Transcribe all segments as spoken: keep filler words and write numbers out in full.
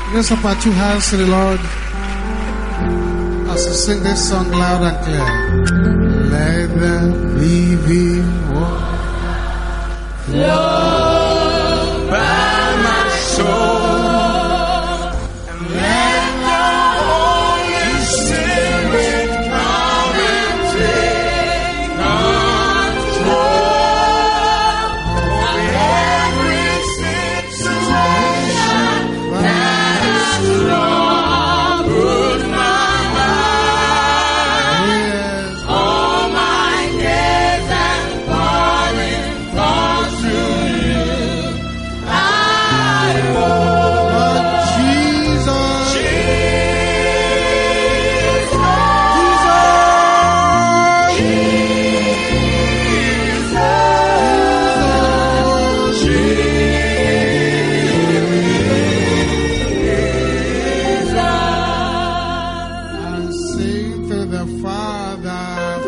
Raise up our two hands to the Lord as we sing this song loud and clear. Let the living water flow by my soul, and let the Holy Spirit come and take control of every situation that has troubled my mind. All my cares and worries fall to you. I Lord Jesus, Jesus, and sing to the Father.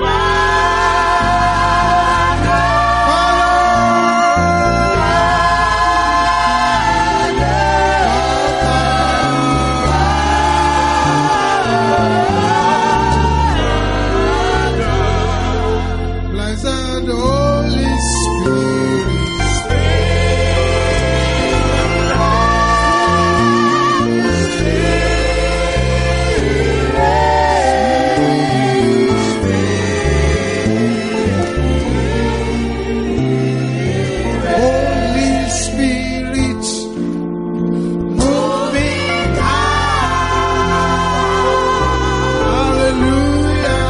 Blessed Holy Holy Spirit, moving high. Hallelujah.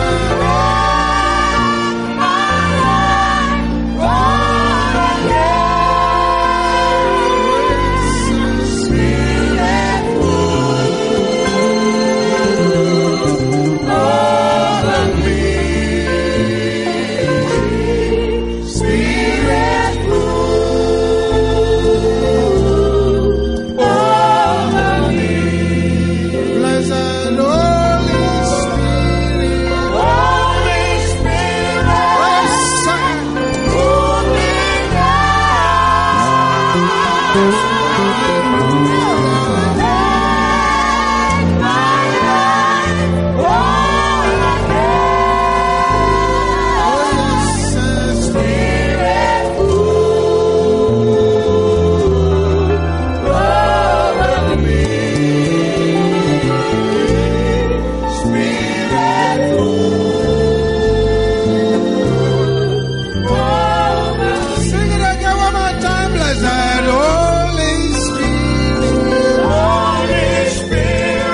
Blessed Holy Spirit, Holy Spirit, sing it again one more time. Blessed Holy Spirit, Holy Spirit,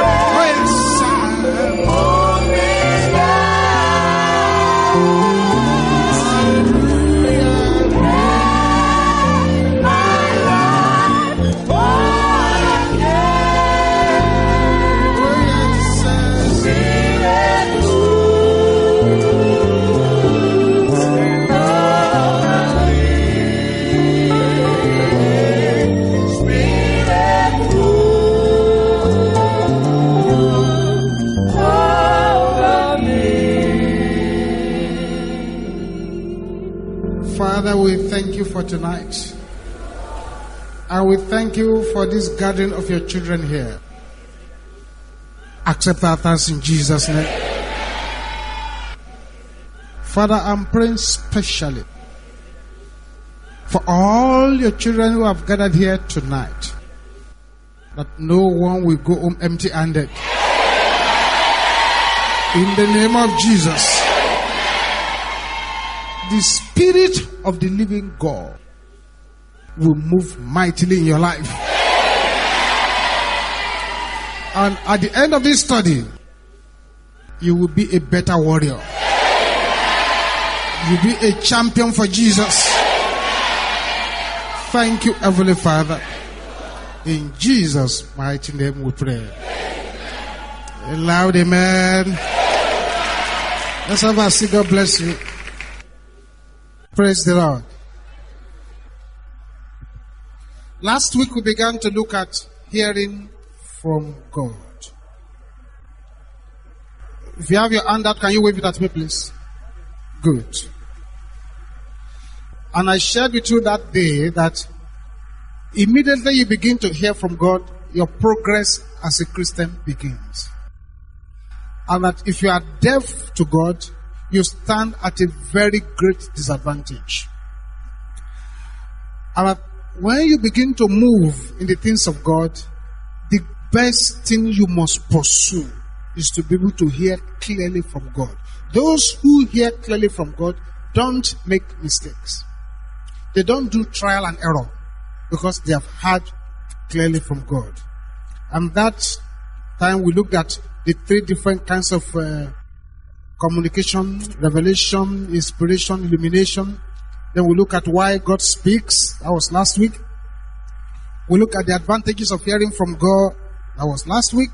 Father, we thank you for tonight. And we thank you for this gathering of your children here. Accept our thanks in Jesus' name. Father, I'm praying specially for all your children who have gathered here tonight, that no one will go home empty-handed. In the name of Jesus, the Spirit of the living God will move mightily in your life. And at the end of this study, you will be a better warrior. You'll be a champion for Jesus. Thank you, Heavenly Father. In Jesus' mighty name we pray. A loud amen. Let's have a sing. God bless you. Praise the Lord. Last week we began to look at hearing from God. If you have your hand out, can you wave it at me, please? Good. And I shared with you that day that immediately you begin to hear from God, your progress as a Christian begins. And that if you are deaf to God, you stand at a very great disadvantage. And that when you begin to move in the things of God, the best thing you must pursue is to be able to hear clearly from God. Those who hear clearly from God don't make mistakes. They don't do trial and error because they have heard clearly from God. And that time we looked at the three different kinds of uh, communication: revelation, inspiration, illumination. Then we look at why God speaks. That was last week. We look at the advantages of hearing from God. That was last week.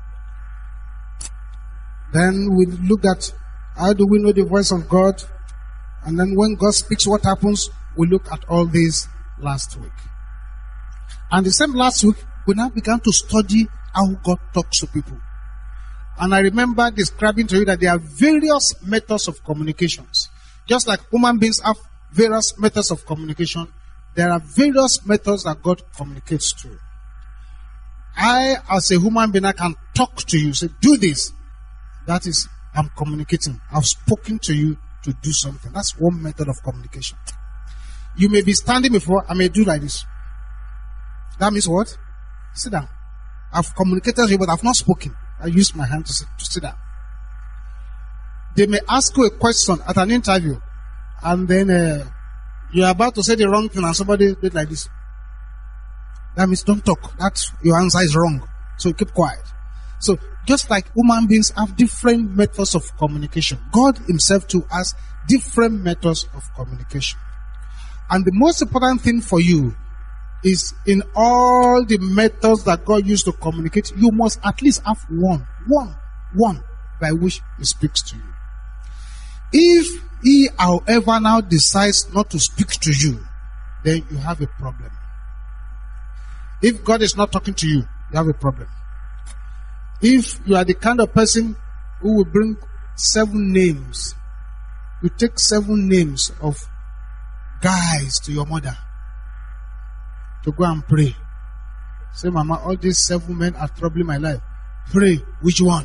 Then we look at how do we know the voice of God. And then when God speaks, what happens? We look at all these last week. And the same last week, we now began to study how God talks to people. And I remember describing to you that there are various methods of communications. Just like human beings have various methods of communication, there are various methods that God communicates to. I, as a human being, I can talk to you, say, do this. That is, I'm communicating. I've spoken to you to do something. That's one method of communication. You may be standing before, I may do like this. That means what? Sit down. I've communicated to you, but I've not spoken. I used my hand to sit, to sit down. They may ask you a question at an interview, and then uh, you're about to say the wrong thing, and somebody did like this. That means don't talk. That's your answer is wrong. So keep quiet. So just like human beings have different methods of communication, God himself too has different methods of communication. And the most important thing for you is in all the methods that God used to communicate, you must at least have one, one, one by which he speaks to you. If he, however, now decides not to speak to you, then you have a problem. If God is not talking to you, you have a problem. If you are the kind of person who will bring seven names, you take seven names of guys to your mother to go and pray. Say, Mama, all these seven men are troubling my life. Pray. Which one?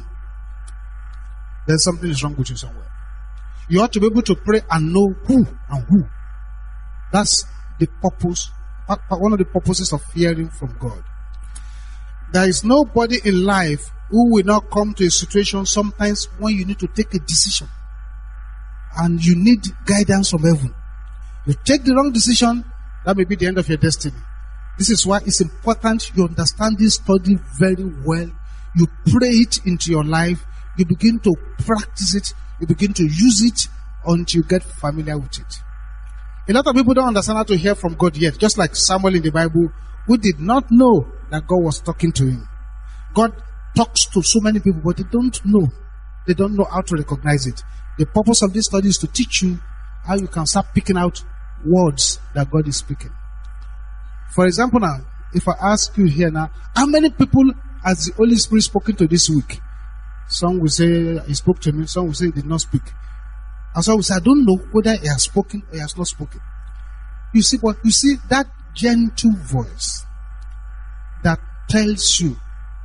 Then something is wrong with you somewhere. You ought to be able to pray and know who and who. That's the purpose, one of the purposes of hearing from God. There is nobody in life who will not come to a situation sometimes when you need to take a decision and you need guidance from heaven. You take the wrong decision, that may be the end of your destiny. This is why it's important you understand this study very well. You pray it into your life. You begin to practice it. You begin to use it until you get familiar with it. A lot of people don't understand how to hear from God yet. Just like Samuel in the Bible, who did not know that God was talking to him. God talks to so many people, but they don't know. They don't know how to recognize it. The purpose of this study is to teach you how you can start picking out words that God is speaking. For example now, if I ask you here now, how many people has the Holy Spirit spoken to this week? Some will say he spoke to me, some will say he did not speak. And some will say, I don't know whether he has spoken or he has not spoken. You see what? You see that gentle voice that tells you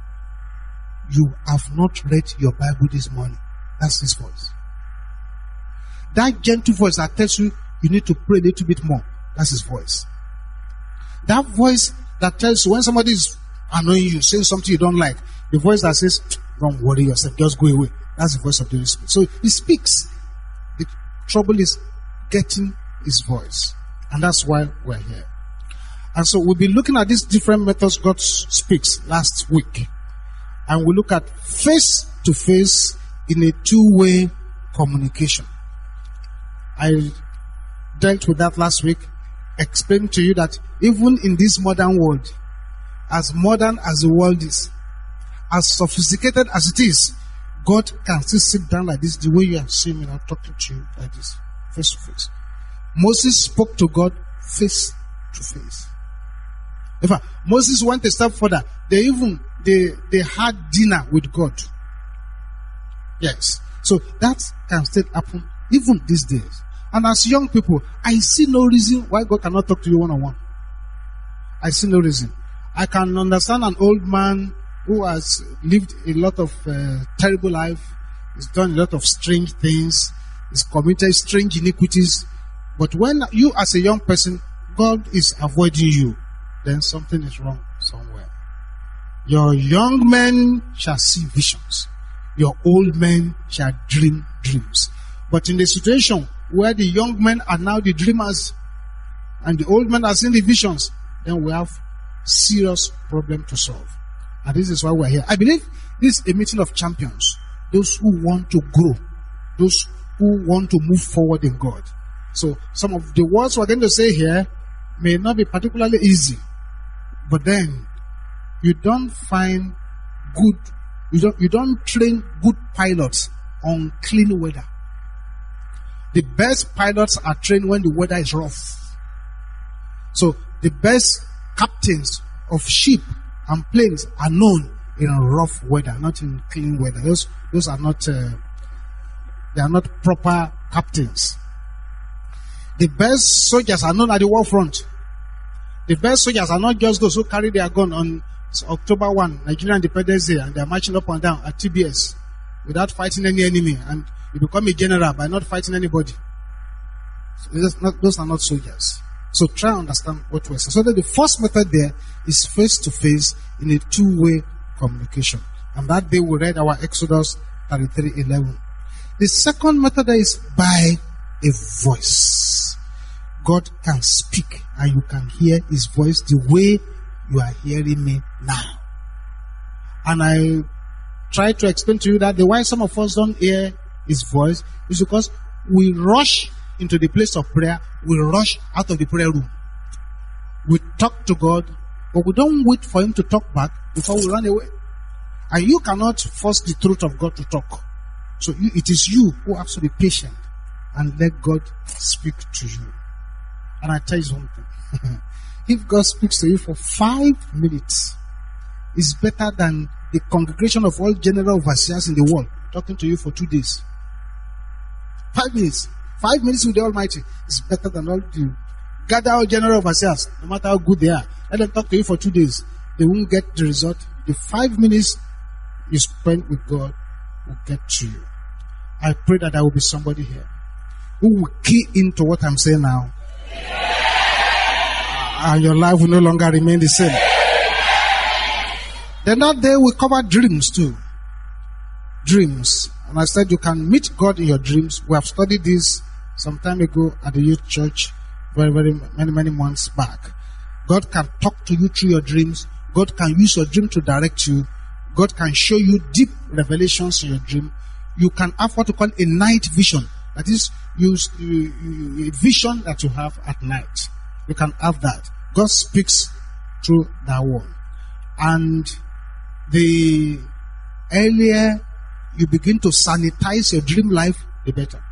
you have not read your Bible this morning. That's his voice. That gentle voice that tells you you need to pray a little bit more. That's his voice. That voice that tells you when somebody is annoying you, saying something you don't like, the voice that says, don't worry yourself, just go away. That's the voice of the Holy Spirit. So he speaks. The trouble is getting his voice. And that's why we're here. And so we'll be looking at these different methods God speaks last week. And we'll look at face to face in a two-way communication. I dealt with that last week, explained to you that even in this modern world, as modern as the world is, as sophisticated as it is, God can still sit down like this, the way you are seeing me now talking to you like this, face to face. Moses spoke to God face to face. In fact, Moses went a step further. They even they they had dinner with God. Yes. So that can still happen even these days. And as young people, I see no reason why God cannot talk to you one-on-one. I see no reason. I can understand an old man who has lived a lot of uh, terrible life, he's done a lot of strange things, he's committed strange iniquities. But when you as a young person, God is avoiding you, then something is wrong somewhere. Your young men shall see visions. Your old men shall dream dreams. But in the situation where the young men are now the dreamers and the old men are seeing the visions, then we have serious problem to solve. And this is why we're here. I believe this is a meeting of champions. Those who want to grow. Those who want to move forward in God. So some of the words we're going to say here may not be particularly easy. But then you don't find good, you don't, you don't train good pilots on clean weather. The best pilots are trained when the weather is rough. So the best captains of ship and planes are known in rough weather, not in clean weather. Those, those are not, uh, they are not proper captains. The best soldiers are known at the war front. The best soldiers are not just those who carry their gun on October first, Nigerian Independence Day, and they are marching up and down at T B S without fighting any enemy, and you become a general by not fighting anybody. So not, those are not soldiers. So try to understand what we're saying. So that the first method there is face-to-face in a two-way communication. And that day we read our Exodus thirty-three eleven. The second method there is by a voice. God can speak and you can hear his voice the way you are hearing me now. And I try to explain to you that the why some of us don't hear his voice is because we rush into the place of prayer, we rush out of the prayer room. We talk to God, but we don't wait for him to talk back before we run away. And you cannot force the truth of God to talk. So you, it is you who have to be patient and let God speak to you. And I tell you something. If God speaks to you for five minutes, it's better than the congregation of all general overseers in the world talking to you for two days. Five minutes. Five minutes with the Almighty is better than all the gather all general overseers, no matter how good they are. Let them talk to you for two days. They won't get the result. The five minutes you spend with God will get to you. I pray that there will be somebody here who will key into what I'm saying now. And your life will no longer remain the same. Then that day we cover dreams too. Dreams. And I said you can meet God in your dreams. We have studied this some time ago at the youth church, very, very many, many months back. God can talk to you through your dreams. God can use your dream to direct you. God can show you deep revelations in your dream. You can have what you call a night vision. That is, you, you, you, a vision that you have at night. You can have that. God speaks through that one. And the earlier you begin to sanitize your dream life, the better.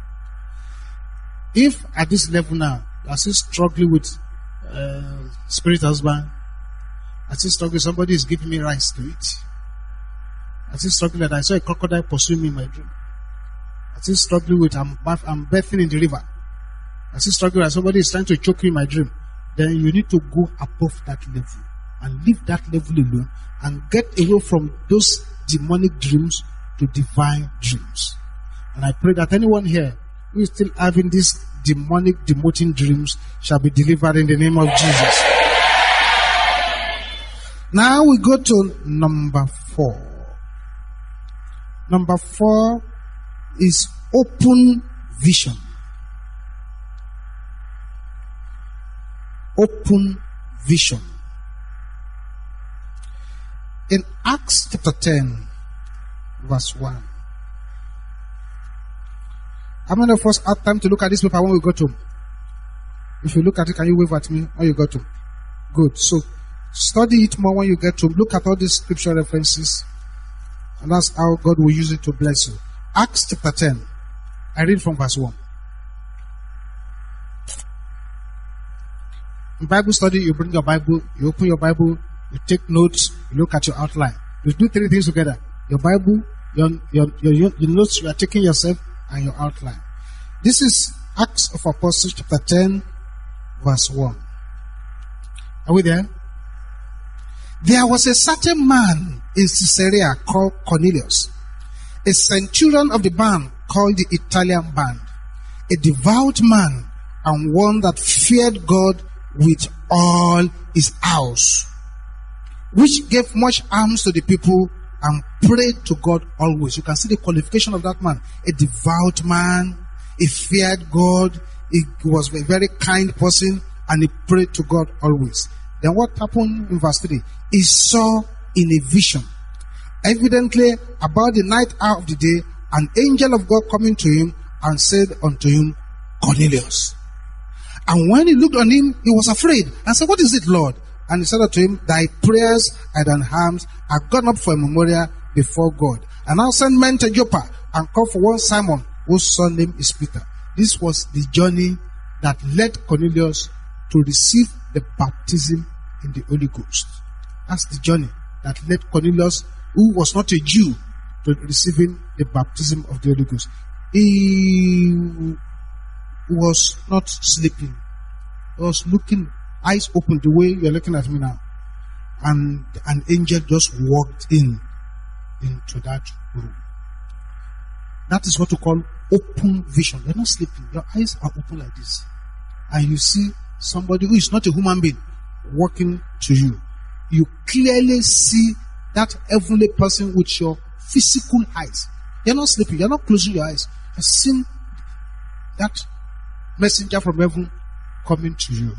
If at this level now, I still struggling with uh, spirit husband, I still struggling, somebody is giving me rice to eat. I still struggling that I saw a crocodile pursuing me in my dream. I still struggling with I'm, I'm bathing in the river. I still struggling that somebody is trying to choke me in my dream. Then you need to go above that level and leave that level alone and get away from those demonic dreams to divine dreams. And I pray that anyone here who is still having these demonic, demoting dreams shall be delivered in the name of Jesus. Now we go to number four. Number four is open vision. Open vision. In Acts chapter ten, verse one. How many of us have time to look at this paper when we go to? If you look at it, can you wave at me when you go to? Good. So, study it more when you get to. Look at all these scripture references. And that's how God will use it to bless you. Acts chapter ten. I read from verse one. In Bible study, you bring your Bible, you open your Bible, you take notes, you look at your outline. You do three things together. Your Bible, your, your, your, your notes you are taking yourself, and your outline. This is Acts of Apostles chapter ten, verse one. Are we there? There was a certain man in Caesarea called Cornelius, a centurion of the band called the Italian band, a devout man and one that feared God with all his house, which gave much alms to the people and prayed to God always. You can see the qualification of that man. A devout man, he feared God, he was a very kind person, and he prayed to God always. Then what happened in verse three? He saw in a vision, evidently about the ninth hour of the day, an angel of God coming to him and said unto him, Cornelius. And when he looked on him, he was afraid and said, What is it, Lord? And he said unto him, Thy prayers and thine harms are gone up for a memorial before God. And now send men to Joppa and call for one Simon, whose son name is Peter. This was the journey that led Cornelius to receive the baptism in the Holy Ghost. That's the journey that led Cornelius, who was not a Jew, to receiving the baptism of the Holy Ghost. He was not sleeping. He was looking, eyes open, the way you're looking at me now. And an angel just walked in into that room. That is what we call open vision. You're not sleeping. Your eyes are open like this. And you see somebody who is not a human being walking to you. You clearly see that heavenly person with your physical eyes. You're not sleeping. You're not closing your eyes. You've seen that messenger from heaven coming to you.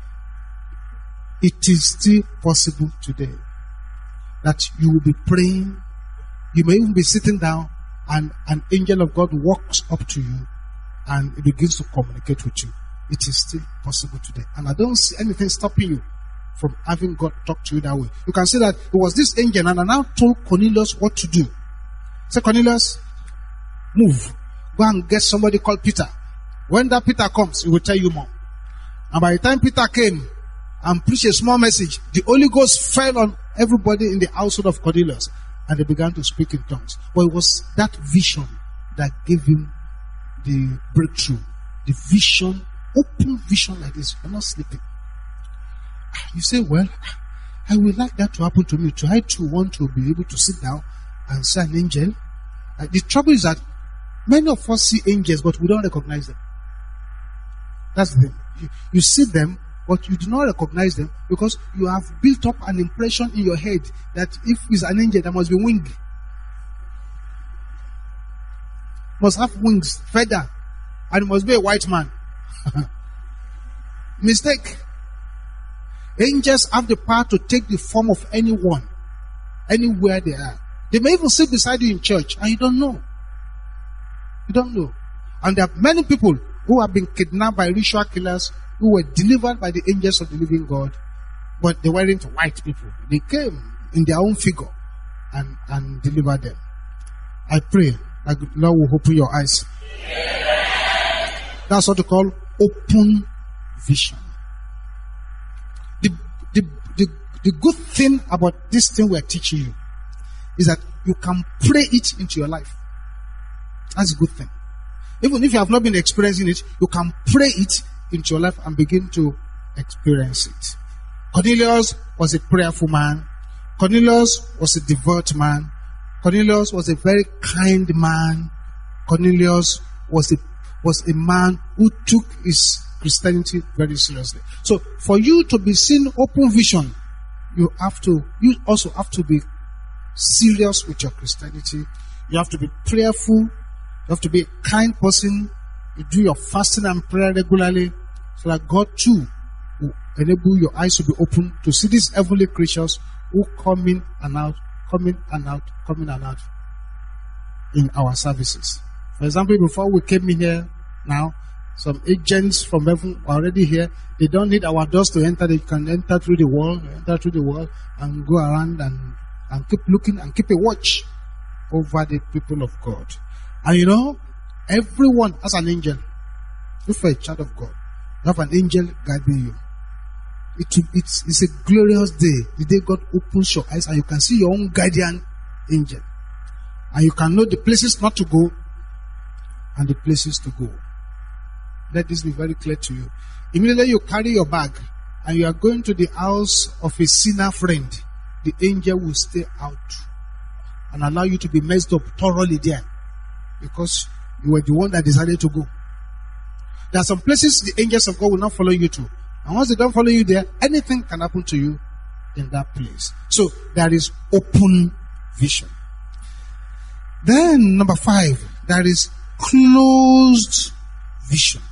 It is still possible today that you will be praying. You may even be sitting down and an angel of God walks up to you and it begins to communicate with you. It is still possible today. And I don't see anything stopping you from having God talk to you that way. You can see that it was this angel and I now told Cornelius what to do. Say, Cornelius, move. Go and get somebody called Peter. When that Peter comes, he will tell you more. And by the time Peter came and preached a small message, the Holy Ghost fell on everybody in the household of Cornelius and they began to speak in tongues. But it was that vision that gave him the breakthrough. The vision, open vision like this. You're not sleeping. You say, well, I would like that to happen to me too. I too want to be able to sit down and see an angel. Uh, the trouble is that many of us see angels, but we don't recognize them. That's the thing. You, you see them, but you do not recognize them because you have built up an impression in your head that if it's an angel, there must be wing. Must have wings, feather, and it must be a white man. Mistake. Angels have the power to take the form of anyone, anywhere they are. They may even sit beside you in church and you don't know. You don't know. And there are many people who have been kidnapped by ritual killers who were delivered by the angels of the living God, but they weren't white people. They came in their own figure and, and delivered them. I pray that the Lord will open your eyes. That's what we call open vision. The, the, the, the good thing about this thing we're teaching you is that you can pray it into your life. That's a good thing. Even if you have not been experiencing it, you can pray it into your life and begin to experience it. Cornelius was a prayerful man. Cornelius was a devout man. Cornelius was a very kind man. Cornelius was a, was a man who took his Christianity very seriously. So for you to be seen open vision, you have to, you also have to be serious with your Christianity. You have to be prayerful. You have to be a kind person. You do your fasting and prayer regularly so that God too will enable your eyes to be open to see these heavenly creatures who come in and out, come in and out, come in and out in our services. For example, before we came in here now, some agents from heaven are already here. They don't need our doors to enter. They can enter through the wall, enter through the wall and go around and, and keep looking and keep a watch over the people of God. And you know, everyone has an angel. If you're a child of God, you have an angel guiding you. It, it's, it's a glorious day. The day God opens your eyes and you can see your own guardian angel. And you can know the places not to go and the places to go. Let this be very clear to you. Immediately you carry your bag and you are going to the house of a sinner friend. the angel will stay out and allow you to be messed up thoroughly there because you were the one that decided to go. There are some places the angels of God will not follow you to. And once they don't follow you there, anything can happen to you in that place. So there is open vision. Then number five, there is closed vision.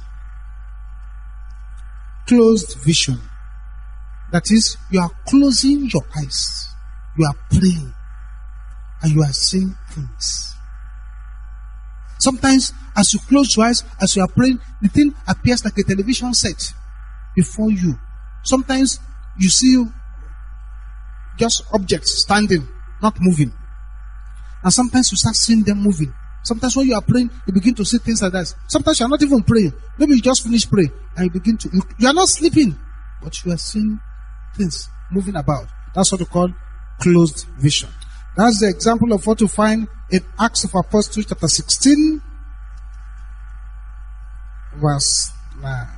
Closed vision. That is, you are closing your eyes. You are praying. And you are seeing things. Sometimes, as you close your eyes, as you are praying, the thing appears like a television set before you. Sometimes, you see just objects standing, not moving. And sometimes, you start seeing them moving. Sometimes, when you are praying, you begin to see things like that. Sometimes, you are not even praying. Maybe you just finish praying, and you begin to... You, you are not sleeping, but you are seeing things moving about. That's what we call closed vision. That's the example of what you find in Acts of Apostles chapter sixteen, verse nine.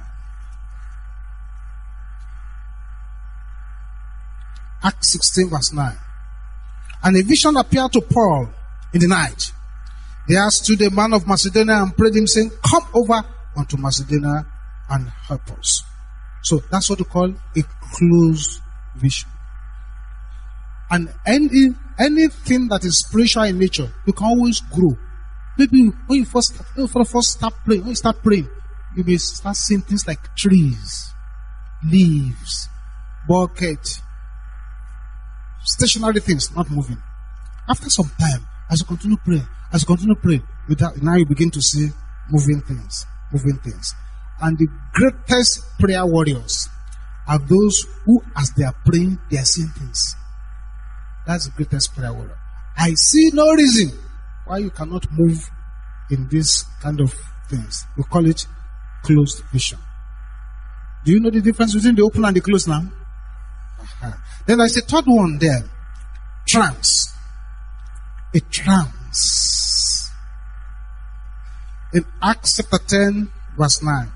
Acts sixteen, verse nine. And a vision appeared to Paul in the night. There stood a man of Macedonia and prayed him, saying, "Come over unto Macedonia and help us." So that's what we call a closed vision. And any anything that is spiritual in nature, you can always grow. Maybe when you first, when you first start praying, when you start praying, you may start seeing things like trees, leaves, bucket, stationary things not moving. After some time, as you continue praying, as you continue praying, now you begin to see moving things, moving things. And the greatest prayer warriors are those who, as they are praying, they are seeing things. That's the greatest prayer warrior. I see no reason why you cannot move in this kind of things. We call it closed vision. Do you know the difference between the open and the closed now? Uh-huh. Then there's a third one there. Trance. A trance. In Acts chapter ten, verse nine.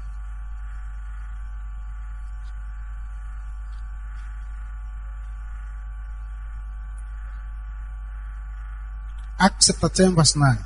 Acts chapter ten, verse nine.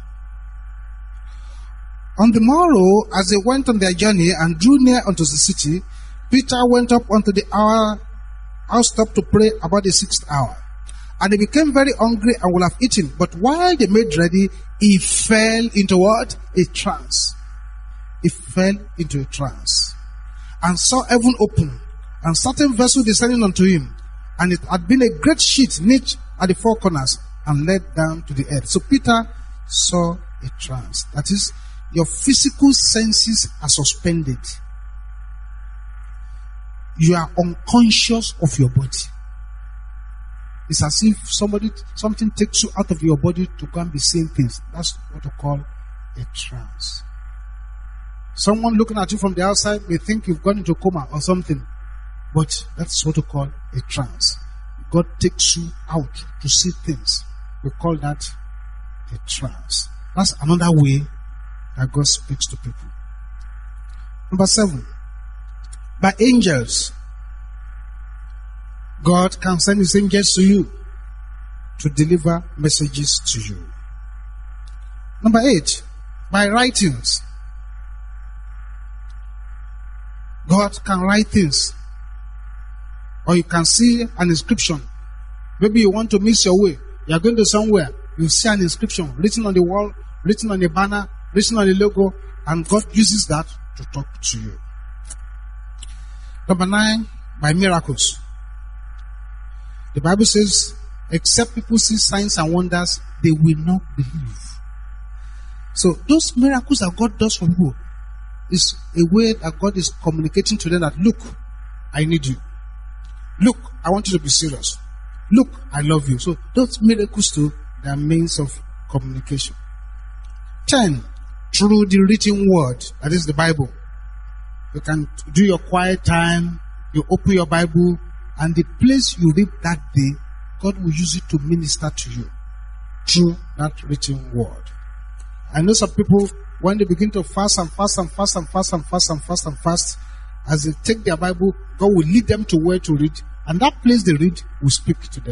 On the morrow, as they went on their journey and drew near unto the city, Peter went up unto the hour, housetop to pray about the sixth hour. And he became very hungry and would have eaten. But while they made ready, he fell into what? A trance. He fell into a trance. And saw heaven open, and certain vessel descending unto him. And it had been a great sheet knit at the four corners, and led down to the earth. So Peter saw a trance. That is, your physical senses are suspended. You are unconscious of your body. It's as if somebody, something takes you out of your body to go and be seeing things. That's what we call a trance. Someone looking at you from the outside may think you've gone into coma or something. But that's what we call a trance. God takes you out to see things. We call that a trance. That's another way that God speaks to people. Number seven. By angels. God can send his angels to you to deliver messages to you. Number eight. By writings. God can write things. Or you can see an inscription. Maybe you want to miss your way. You are going to somewhere. You see an inscription written on the wall, written on the banner, written on the logo, and God uses that to talk to you. Number nine, by miracles. The Bible says, except people see signs and wonders, they will not believe. So those miracles that God does for people is a way that God is communicating to them that, look, I need you. Look, I want you to be serious. Look, I love you. So those miracles too, they are means of communication. Ten, through the written word, that is the Bible. You can do your quiet time, you open your Bible, and the place you read that day, God will use it to minister to you through that written word. I know some people, when they begin to fast and fast and fast and fast and fast and fast and fast, as they take their Bible, God will lead them to where to read, and that place they read will speak to them.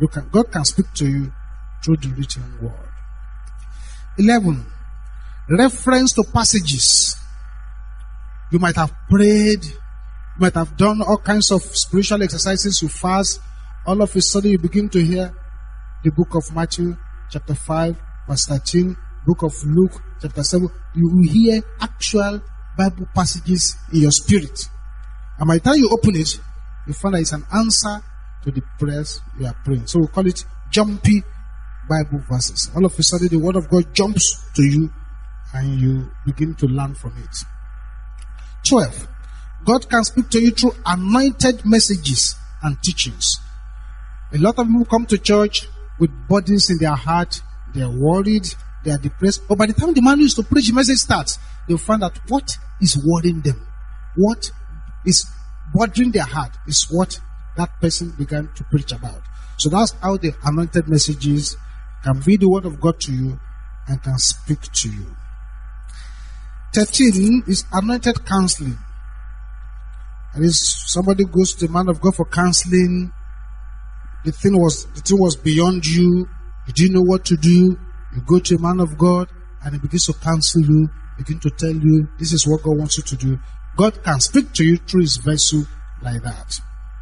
You can, God can speak to you through the written word. eleven. Reference to passages. You might have prayed. You might have done all kinds of spiritual exercises. You fast. All of a sudden you begin to hear the book of Matthew chapter five verse thirteen. Book of Luke chapter seven. You will hear actual Bible passages in your spirit. And by the time you open it, you find that it's an answer to the prayers you are praying. So we call it jumpy Bible verses. All of a sudden the word of God jumps to you and you begin to learn from it. twelve. God can speak to you through anointed messages and teachings. A lot of people come to church with burdens in their heart. They are worried. They are depressed. But by the time the man used to preach, the message starts, they'll find out what is worrying them. What is bothering their heart is what that person began to preach about. So that's how the anointed messages can be the word of God to you and can speak to you. thirteen is anointed counseling. That is, somebody goes to the man of God for counseling. The thing was the thing was beyond you. You didn't know what to do. You go to a man of God and he begins to counsel you, begin to tell you this is what God wants you to do. God can speak to you through his vessel like that.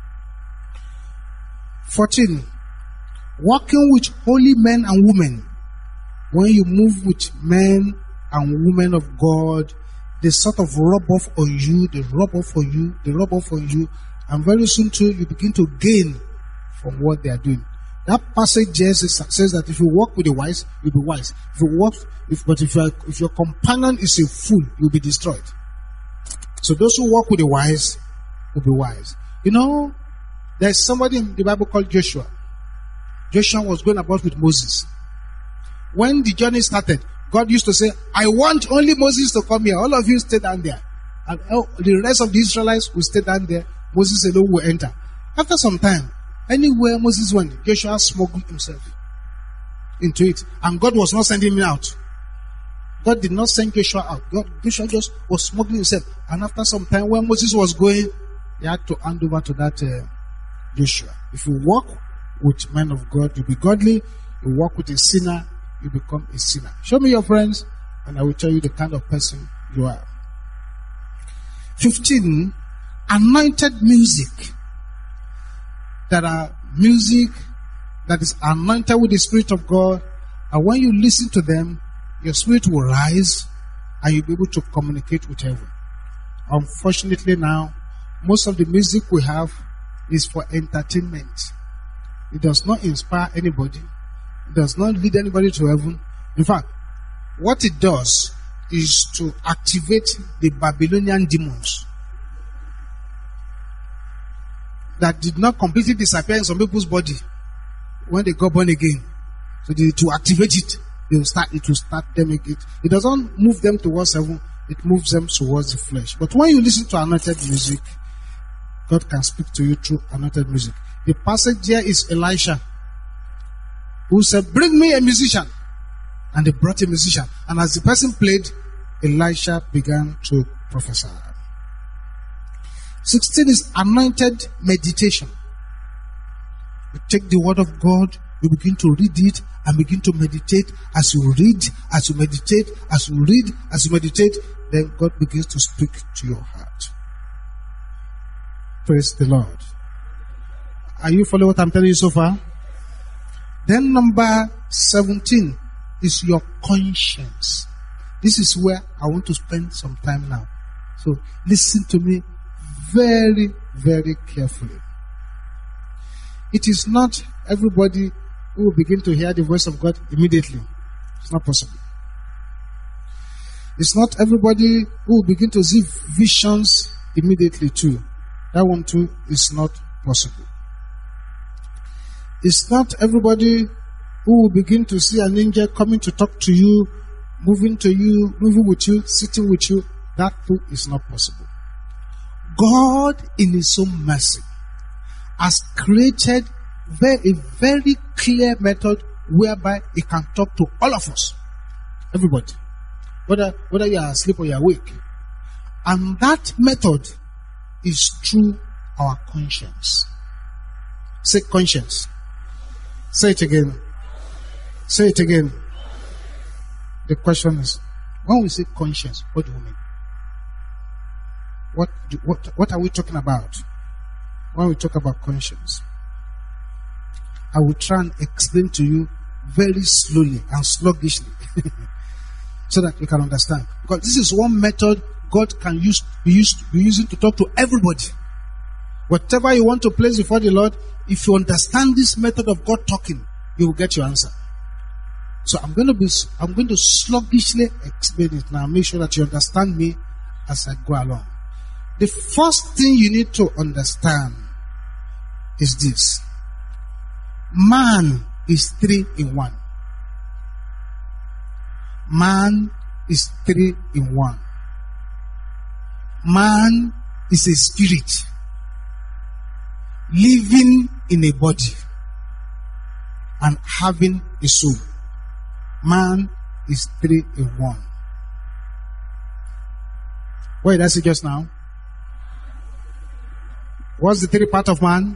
fourteen. Working with holy men and women. When you move with men and women of God, they sort of rub off on you, they rub off on you, they rub off on you, and very soon too you begin to gain from what they are doing. That passage says, says that if you walk with the wise, you'll be wise. If you walk, if, but if, you are, if your companion is a fool, you'll be destroyed. So those who walk with the wise will be wise. You know, there's somebody in the Bible called Joshua. Joshua was going about with Moses. When the journey started, God used to say, I want only Moses to come here. All of you stay down there. And the rest of the Israelites will stay down there. Moses alone will enter. After some time, anywhere Moses went, Joshua smuggled himself into it. And God was not sending him out. God did not send Joshua out. God, Joshua just was smuggling himself. And after some time, when Moses was going, he had to hand over to that uh, Joshua. If you walk with men of God, you'll be godly. You walk with a sinner, you become a sinner. Show me your friends, and I will tell you the kind of person you are. fifteen. Anointed music. There are music that is anointed with the Spirit of God, and when you listen to them, your spirit will rise, and you'll be able to communicate with heaven. Unfortunately now, most of the music we have is for entertainment. It does not inspire anybody. It does not lead anybody to heaven. In fact, what it does is to activate the Babylonian demons that did not completely disappear in some people's body when they got born again. So they, to activate it, they will start, it will start them again. It doesn't move them towards heaven, it moves them towards the flesh. But when you listen to anointed music, God can speak to you through anointed music. The passage here is Elisha, who said, bring me a musician. And they brought a musician. And as the person played, Elisha began to prophesy. sixteen is anointed meditation. You take the word of God, you begin to read it, and begin to meditate. As you read, as you meditate, as you read, as you meditate, then God begins to speak to your heart. Praise the Lord. Are you following what I'm telling you so far? Then number seventeen is your conscience. This is where I want to spend some time now. So listen to me very, very carefully. It is not everybody who will begin to hear the voice of God immediately. It's not possible. It's not everybody who will begin to see visions immediately too. That one too is not possible. It's not everybody who will begin to see an angel coming to talk to you, moving to you, moving with you, sitting with you. That too is not possible. God, in His own mercy, has created very, a very clear method whereby He can talk to all of us. Everybody. Whether, whether you are asleep or you are awake. And that method is through our conscience. Say conscience. Say it again. Say it again. The question is, when we say conscience, what do we mean? What, do, what, what are we talking about when we talk about conscience? I will try and explain to you very slowly and sluggishly so that you can understand. Because this is one method God can use, be, used, be using to talk to everybody. Whatever you want to place before the Lord, if you understand this method of God talking, you will get your answer. So I'm going to be, I'm going to sluggishly explain it now. Make sure that you understand me as I go along. The first thing you need to understand is this. Man is three in one. Man is three in one. Man is a spirit living in a body and having a soul. Man is three in one. What did I say just now? What's the three part of man?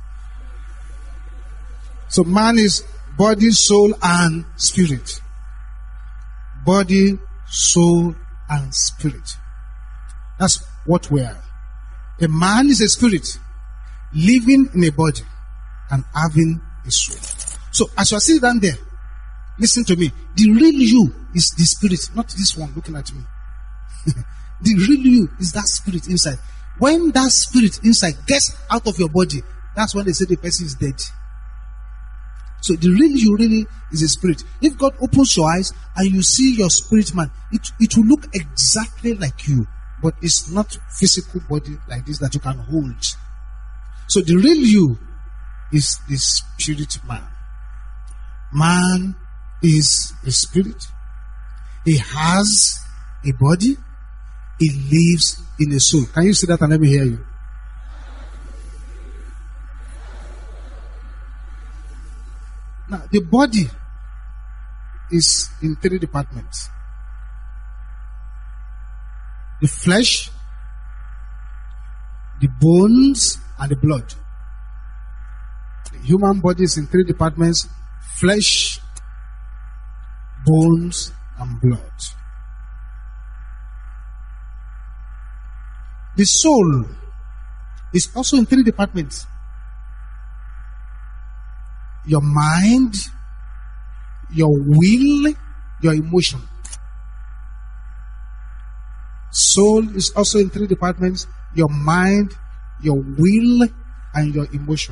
So man is body, soul, and spirit. Body, soul, and spirit. That's what we are. A man is a spirit living in a body and having a soul. So as you are sitting down there, listen to me. The real you is the spirit, not this one looking at me. The real you is that spirit inside. When that spirit inside gets out of your body, that's when they say the person is dead. So the real you really is a spirit. If God opens your eyes and you see your spirit man, it, it will look exactly like you. But it's not physical body like this that you can hold. So the real you is the spirit man. Man is a spirit. He has a body. He lives in a soul. Can you see that and let me hear you? Now, the body is in three departments. The flesh, the bones, and the blood. The human body is in three departments: flesh, bones, and blood. The soul is also in three departments: your mind, your will, your emotion. Soul is also in three departments: your mind, your will, and your emotion.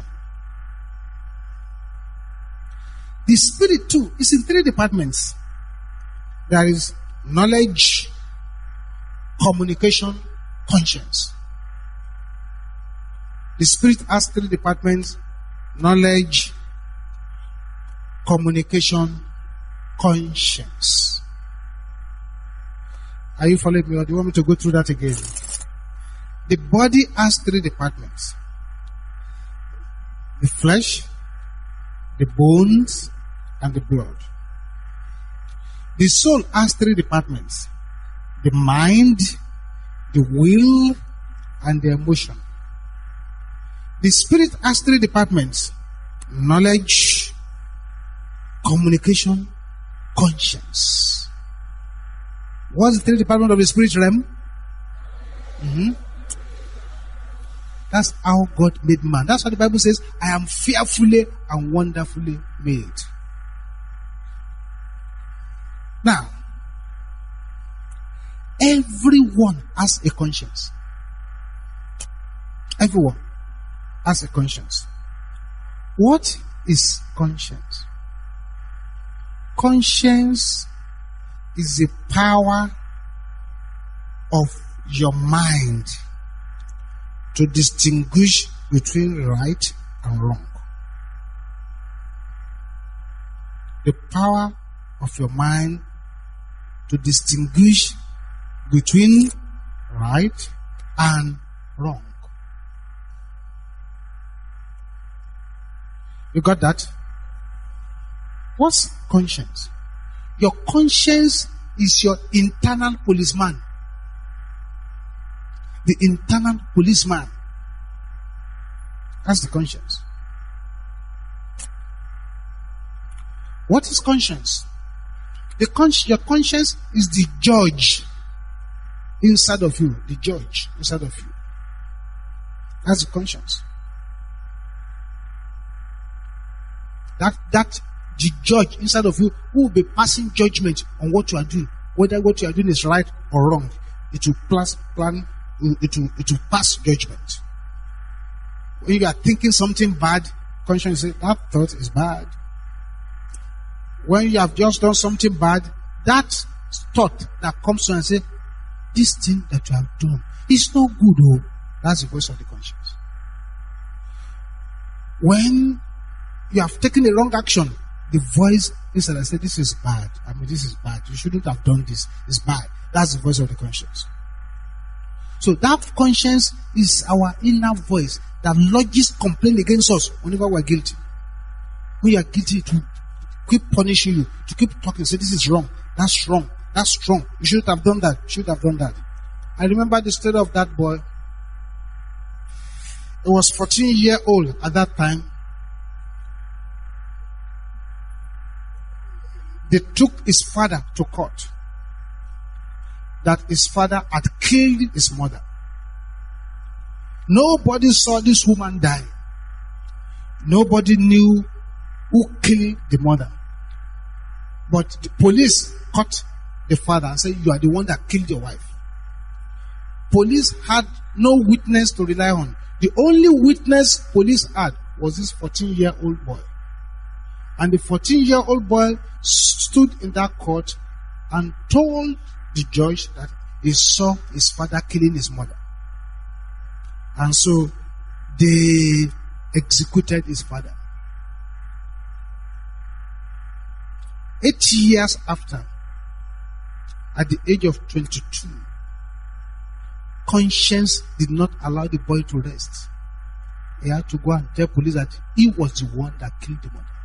The spirit too is in three departments. There is knowledge, communication, conscience. The spirit has three departments: knowledge, communication, conscience. Are you following me, or do you want me to go through that again? The body has three departments: the flesh, the bones, and the blood. The soul has three departments: the mind, the will, and the emotion. The spirit has three departments: knowledge, communication, conscience. What's the three department of the spirit realm? Mm-hmm. That's how God made man. That's what the Bible says, I am fearfully and wonderfully made. Now, everyone has a conscience. Everyone has a conscience. What is conscience? Conscience is the power of your mind to distinguish between right and wrong. The power of your mind to distinguish between right and wrong. You got that? What's conscience? Your conscience is your internal policeman. The internal policeman. That's the conscience. What is conscience? The con- your conscience is the judge inside of you. The judge inside of you. That's the conscience. That that the judge inside of you who will be passing judgment on what you are doing, whether what you are doing is right or wrong. It will plus plan. It will it will pass judgment. When you are thinking something bad, conscience says that thought is bad. When you have just done something bad, that thought that comes to you and say, this thing that you have done is not good. Oh, that's the voice of the conscience. When you have taken a wrong action, the voice inside and say, this is bad. I mean, this is bad. You shouldn't have done this. It's bad. That's the voice of the conscience. So that conscience is our inner voice that lodges complaint against us whenever we are guilty. When you are guilty, to keep punishing you, to keep talking, say this is wrong, that's wrong, that's wrong. You shouldn't have done that. You should have done that. I remember the story of that boy. He was fourteen years old at that time. They took his father to court. That his father had killed his mother. Nobody saw this woman die. Nobody knew who killed the mother. But the police caught the father and said, you are the one that killed your wife. Police had no witness to rely on. The only witness police had was this fourteen-year-old boy. And the fourteen-year-old boy stood in that court and told the judge that he saw his father killing his mother. And so they executed his father. Eight years after, at the age of twenty-two, conscience did not allow the boy to rest. He had to go and tell police that he was the one that killed the mother.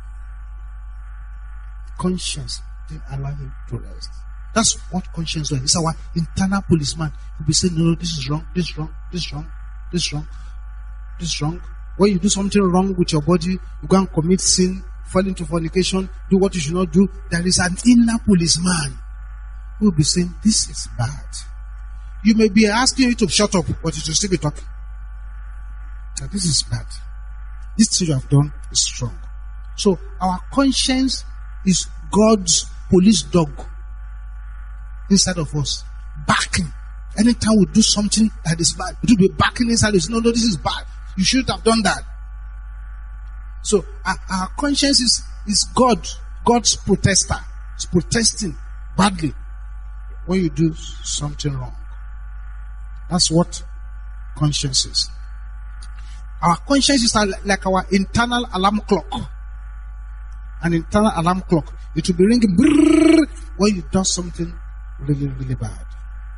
Conscience didn't allow him to rest. That's what conscience does. It's our internal policeman. He'll be saying, no, no, this is wrong, this is wrong, this is wrong, this is wrong, this is wrong. When you do something wrong with your body, you go and commit sin, fall into fornication, do what you should not do. There is an inner policeman who will be saying, this is bad. You may be asking you to shut up, but you should still be talking. Now, this is bad. This thing you have done is strong. So our conscience is God's police dog inside of us, barking. Anytime we do something that is bad, it will be barking inside us. No, no, this is bad. You shouldn't have done that. So our, our conscience is, is God, God's protester. It's protesting badly when you do something wrong. That's what conscience is. Our conscience is like our internal alarm clock. An internal alarm clock. It will be ringing brrr, when you do something really, really bad.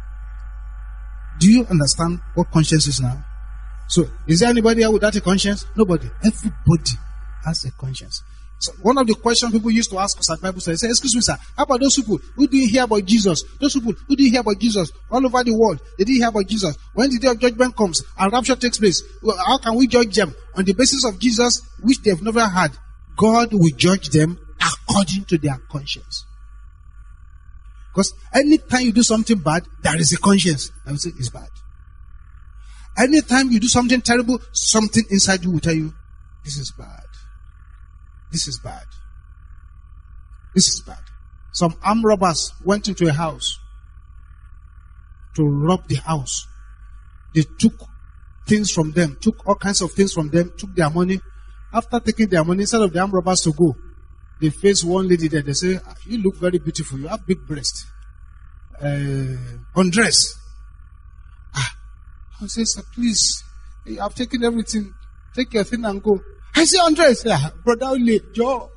Do you understand what conscience is now? So, is there anybody here without a conscience? Nobody. Everybody has a conscience. So, one of the questions people used to ask us at Bible study, they say, excuse me, sir, how about those people who didn't hear about Jesus? Those people who didn't hear about Jesus all over the world, they didn't hear about Jesus. When the day of judgment comes and rapture takes place, well, how can we judge them on the basis of Jesus, which they've never had? God will judge them according to their conscience. Because anytime you do something bad, there is a conscience. I will say it's bad. Anytime you do something terrible, something inside you will tell you, this is bad. This is bad. This is bad. Some armed robbers went into a house to rob the house. They took things from them, took all kinds of things from them, took their money. After taking their money, instead of the armed robbers to go, they face one lady there. They say, you look very beautiful. You have big breasts. Uh, undress. Ah. I say, sir, please. I've taken everything. Take your thing and go. I say, undress. Yeah, brother, Ole, Joe.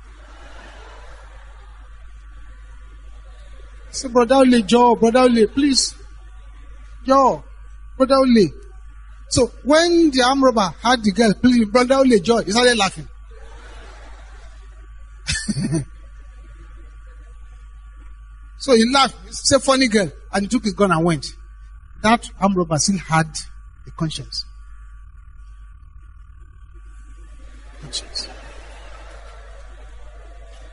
I say, brother, Ole, Joe, brother, Ole, please. Joe, brother, Ole. So when the armed robber had the girl, please, brother, Ole, Joe, he started laughing. So he laughed. It's a funny girl. And he took his gun and went. That armed robber still had a conscience. Conscience.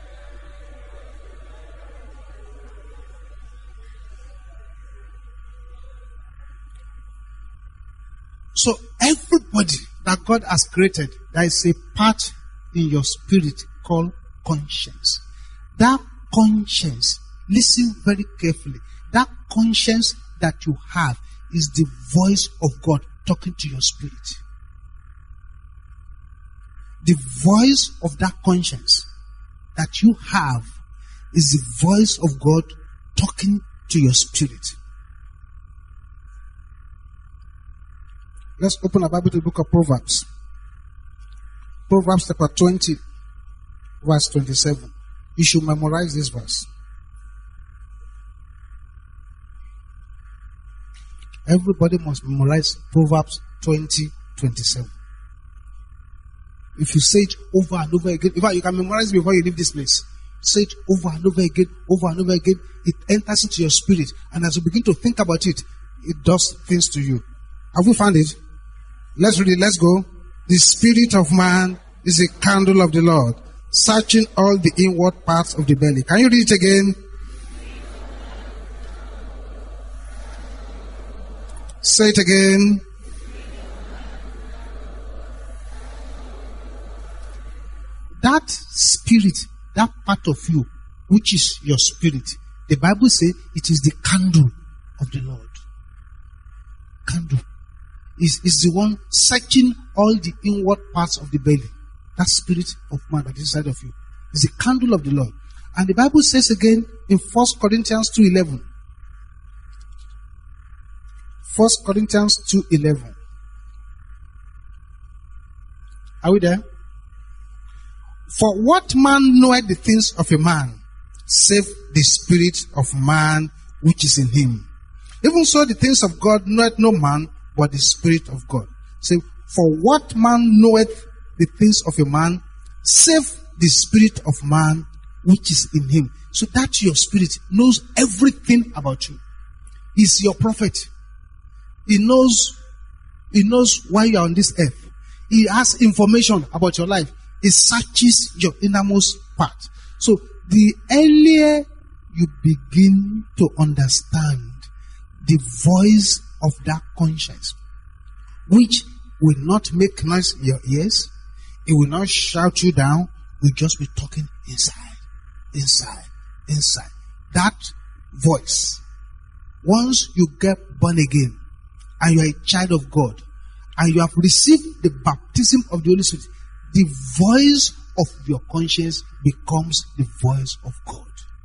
So everybody that God has created, there is a part in your spirit called conscience. That conscience, listen very carefully, that conscience that you have is the voice of God talking to your spirit. The voice of that conscience that you have is the voice of God talking to your spirit. Let's open our Bible to the book of Proverbs. Proverbs chapter twenty, verse twenty-seven. You should memorize this verse. Everybody must memorize Proverbs twenty, twenty-seven. If you say it over and over again, in fact, you can memorize it before you leave this place. Say it over and over again, over and over again. It enters into your spirit. And as you begin to think about it, it does things to you. Have we found it? Let's read it. Let's go. The spirit of man is a candle of the Lord, searching all the inward parts of the belly. Can you read it again? Say it again. That spirit, that part of you, which is your spirit, the Bible says it is the candle of the Lord. Candle. Is is the one searching all the inward parts of the belly. That spirit of man that is inside of you is the candle of the Lord. And the Bible says again in First Corinthians two eleven. First Corinthians two eleven. Are we there? For what man knoweth the things of a man, save the spirit of man which is in him? Even so, the things of God knoweth no man, but the spirit of God. Say, for what man knoweth the things of a man, save the spirit of man which is in him. So that your spirit knows everything about you. He's your prophet. He knows, he knows why you are on this earth. He has information about your life. It searches your innermost part. So the earlier you begin to understand the voice of that conscience, which will not make noise in your ears, it will not shout you down, will just be talking inside, inside, inside. That voice, once you get born again and you are a child of God and you have received the baptism of the Holy Spirit, the voice of your conscience becomes the voice of God.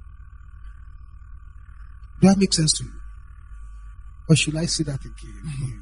Do that make sense to you? Or should I say that again?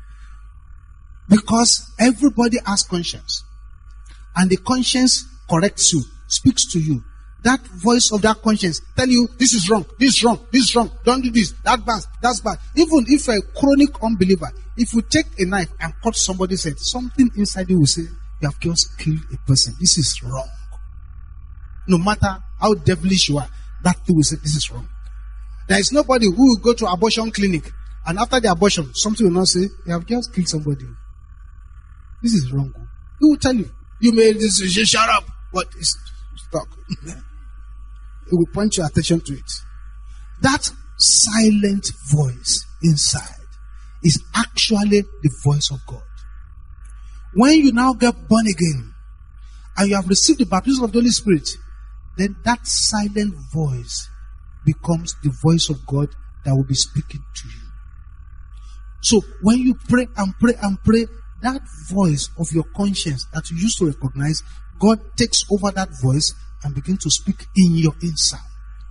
Because everybody has conscience. And the conscience corrects you, speaks to you. That voice of that conscience tell you, this is wrong, this is wrong, this is wrong, don't do this, that bad, that's bad. Even if you're a chronic unbeliever, if you take a knife and cut somebody's head, something inside you will say, you have just killed a person. This is wrong. No matter how devilish you are, that thing will say, this is wrong. There is nobody who will go to abortion clinic and after the abortion, something will not say, you have just killed somebody. This is wrong. He will tell you. You may just shut up, but it's stuck. It will point your attention to it. That silent voice inside is actually the voice of God. When you now get born again and you have received the baptism of the Holy Spirit, then that silent voice becomes the voice of God that will be speaking to you. So when you pray and pray and pray, that voice of your conscience that you used to recognize, God takes over that voice and begins to speak in your inside.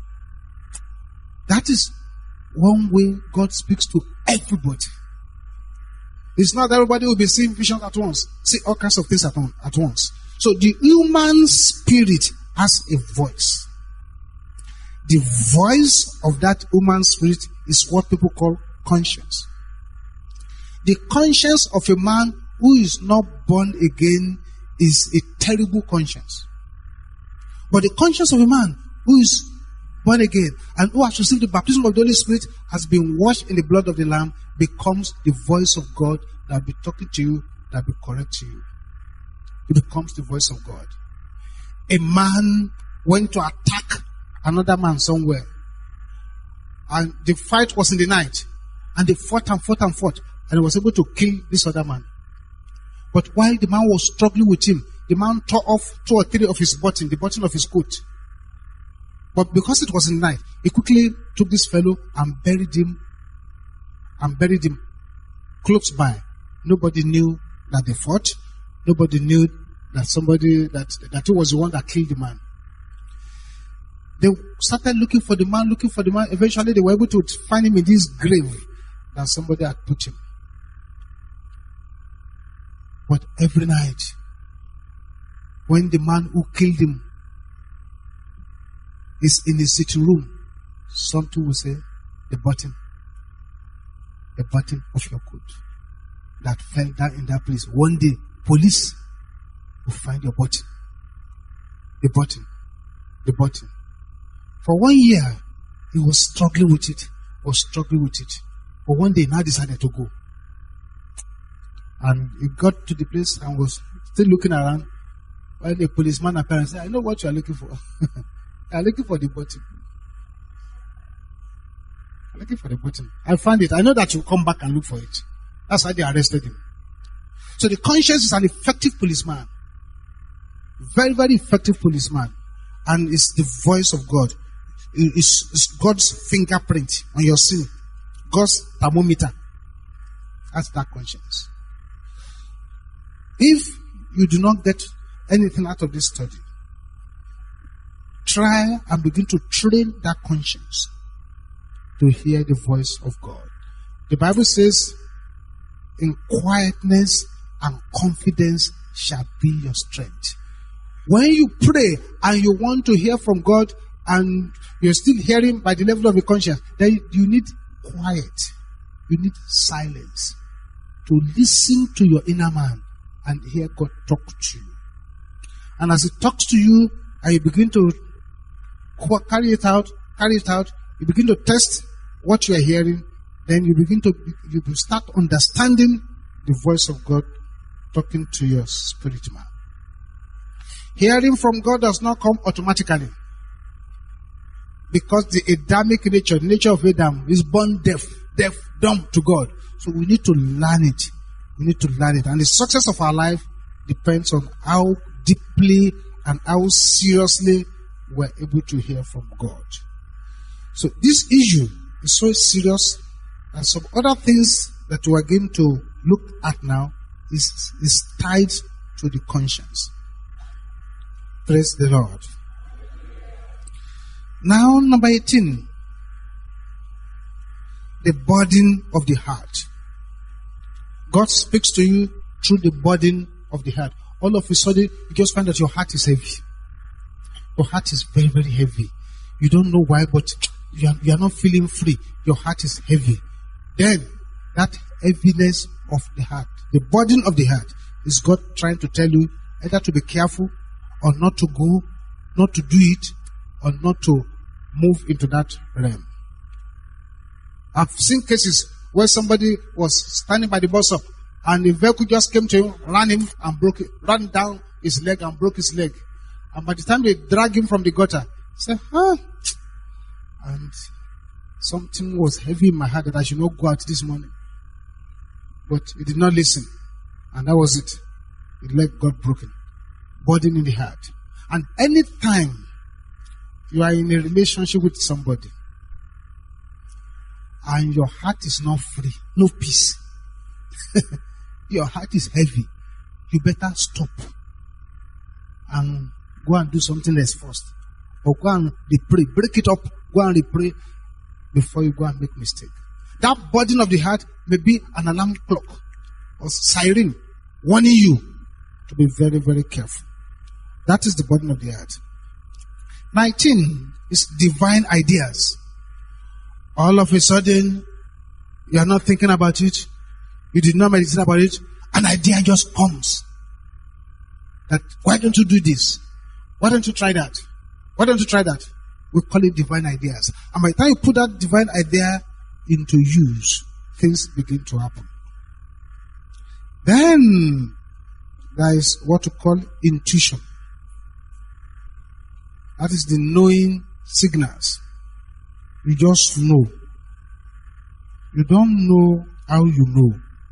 That is one way God speaks to everybody. It's not that everybody will be seeing visions at once, see all kinds of things at, on, at once. So the human spirit has a voice. The voice of that human spirit is what people call conscience. The conscience of a man who is not born again is a terrible conscience. But the conscience of a man who is born again and who has received the baptism of the Holy Spirit, has been washed in the blood of the Lamb, becomes the voice of God that will be talking to you, that will be correct to you. It becomes the voice of God. A man went to attack another man somewhere, and the fight was in the night, and they fought and fought and fought. and he was able to kill this other man. But while the man was struggling with him, the man tore off two or three of his button, the button of his coat. But because it was in night, he quickly took this fellow and buried him, and buried him close by. Nobody knew that they fought. Nobody knew that somebody, that, that he was the one that killed the man. They started looking for the man, looking for the man. Eventually, they were able to find him in this grave that somebody had put him. But every night, when the man who killed him is in his sitting room, something will say, the button, the button of your coat that fell down in that place. One day, police will find your button. The button, the button. For one year, he was struggling with it, was struggling with it. But one day, now decided to go. And he got to the place and was still looking around. When the policeman appeared and said, I know what you are looking for. You are looking for the button. I'm looking for the button. I found it. I know that you'll come back and look for it. That's why they arrested him. So the conscience is an effective policeman. Very, very effective policeman. And it's the voice of God. It's, it's God's fingerprint on your sin. God's thermometer. That's that conscience. If you do not get anything out of this study, try and begin to train that conscience to hear the voice of God. The Bible says, in quietness and confidence shall be your strength. When you pray and you want to hear from God and you're still hearing by the level of your conscience, then you need quiet. You need silence to listen to your inner man and hear God talk to you. And as He talks to you and you begin to carry it out, carry it out, you begin to test what you are hearing, then you begin to you start understanding the voice of God talking to your spirit man. Hearing from God does not come automatically, because the Adamic nature, the nature of Adam, is born deaf, deaf, dumb to God. So we need to learn it. We need to learn it. And the success of our life depends on how deeply and how seriously we're able to hear from God. So this issue is so serious, and some other things that we are going to look at now is, is tied to the conscience. Praise the Lord. Now, number eighteen. The burden of the heart. God speaks to you through the burden of the heart. All of a sudden, you just find that your heart is heavy. Your heart is very, very heavy. You don't know why, but you are, you are not feeling free. Your heart is heavy. Then, that heaviness of the heart, the burden of the heart, is God trying to tell you either to be careful or not to go, not to do it, or not to move into that realm. I've seen cases where somebody was standing by the bus stop and the vehicle just came to him, ran him and broke it, ran down his leg and broke his leg. And by the time they dragged him from the gutter, he said, huh? And something was heavy in my heart that I should not go out this morning. But he did not listen. And that was it. The leg got broken. Burden in the heart. And anytime you are in a relationship with somebody and your heart is not free, no peace, your heart is heavy, you better stop and go and do something else first. Or go and pray, break it up, go and pray before you go and make mistake. That burden of the heart may be an alarm clock or siren warning you to be very, very careful. That is the burden of the heart. nineteen is divine ideas. All of a sudden, you are not thinking about it. You did not meditate about it. An idea just comes. That, why don't you do this? Why don't you try that? Why don't you try that? We call it divine ideas. And by the time you put that divine idea into use, things begin to happen. Then, there is what we call intuition. That is the knowing signals. You just know. You don't know how you know.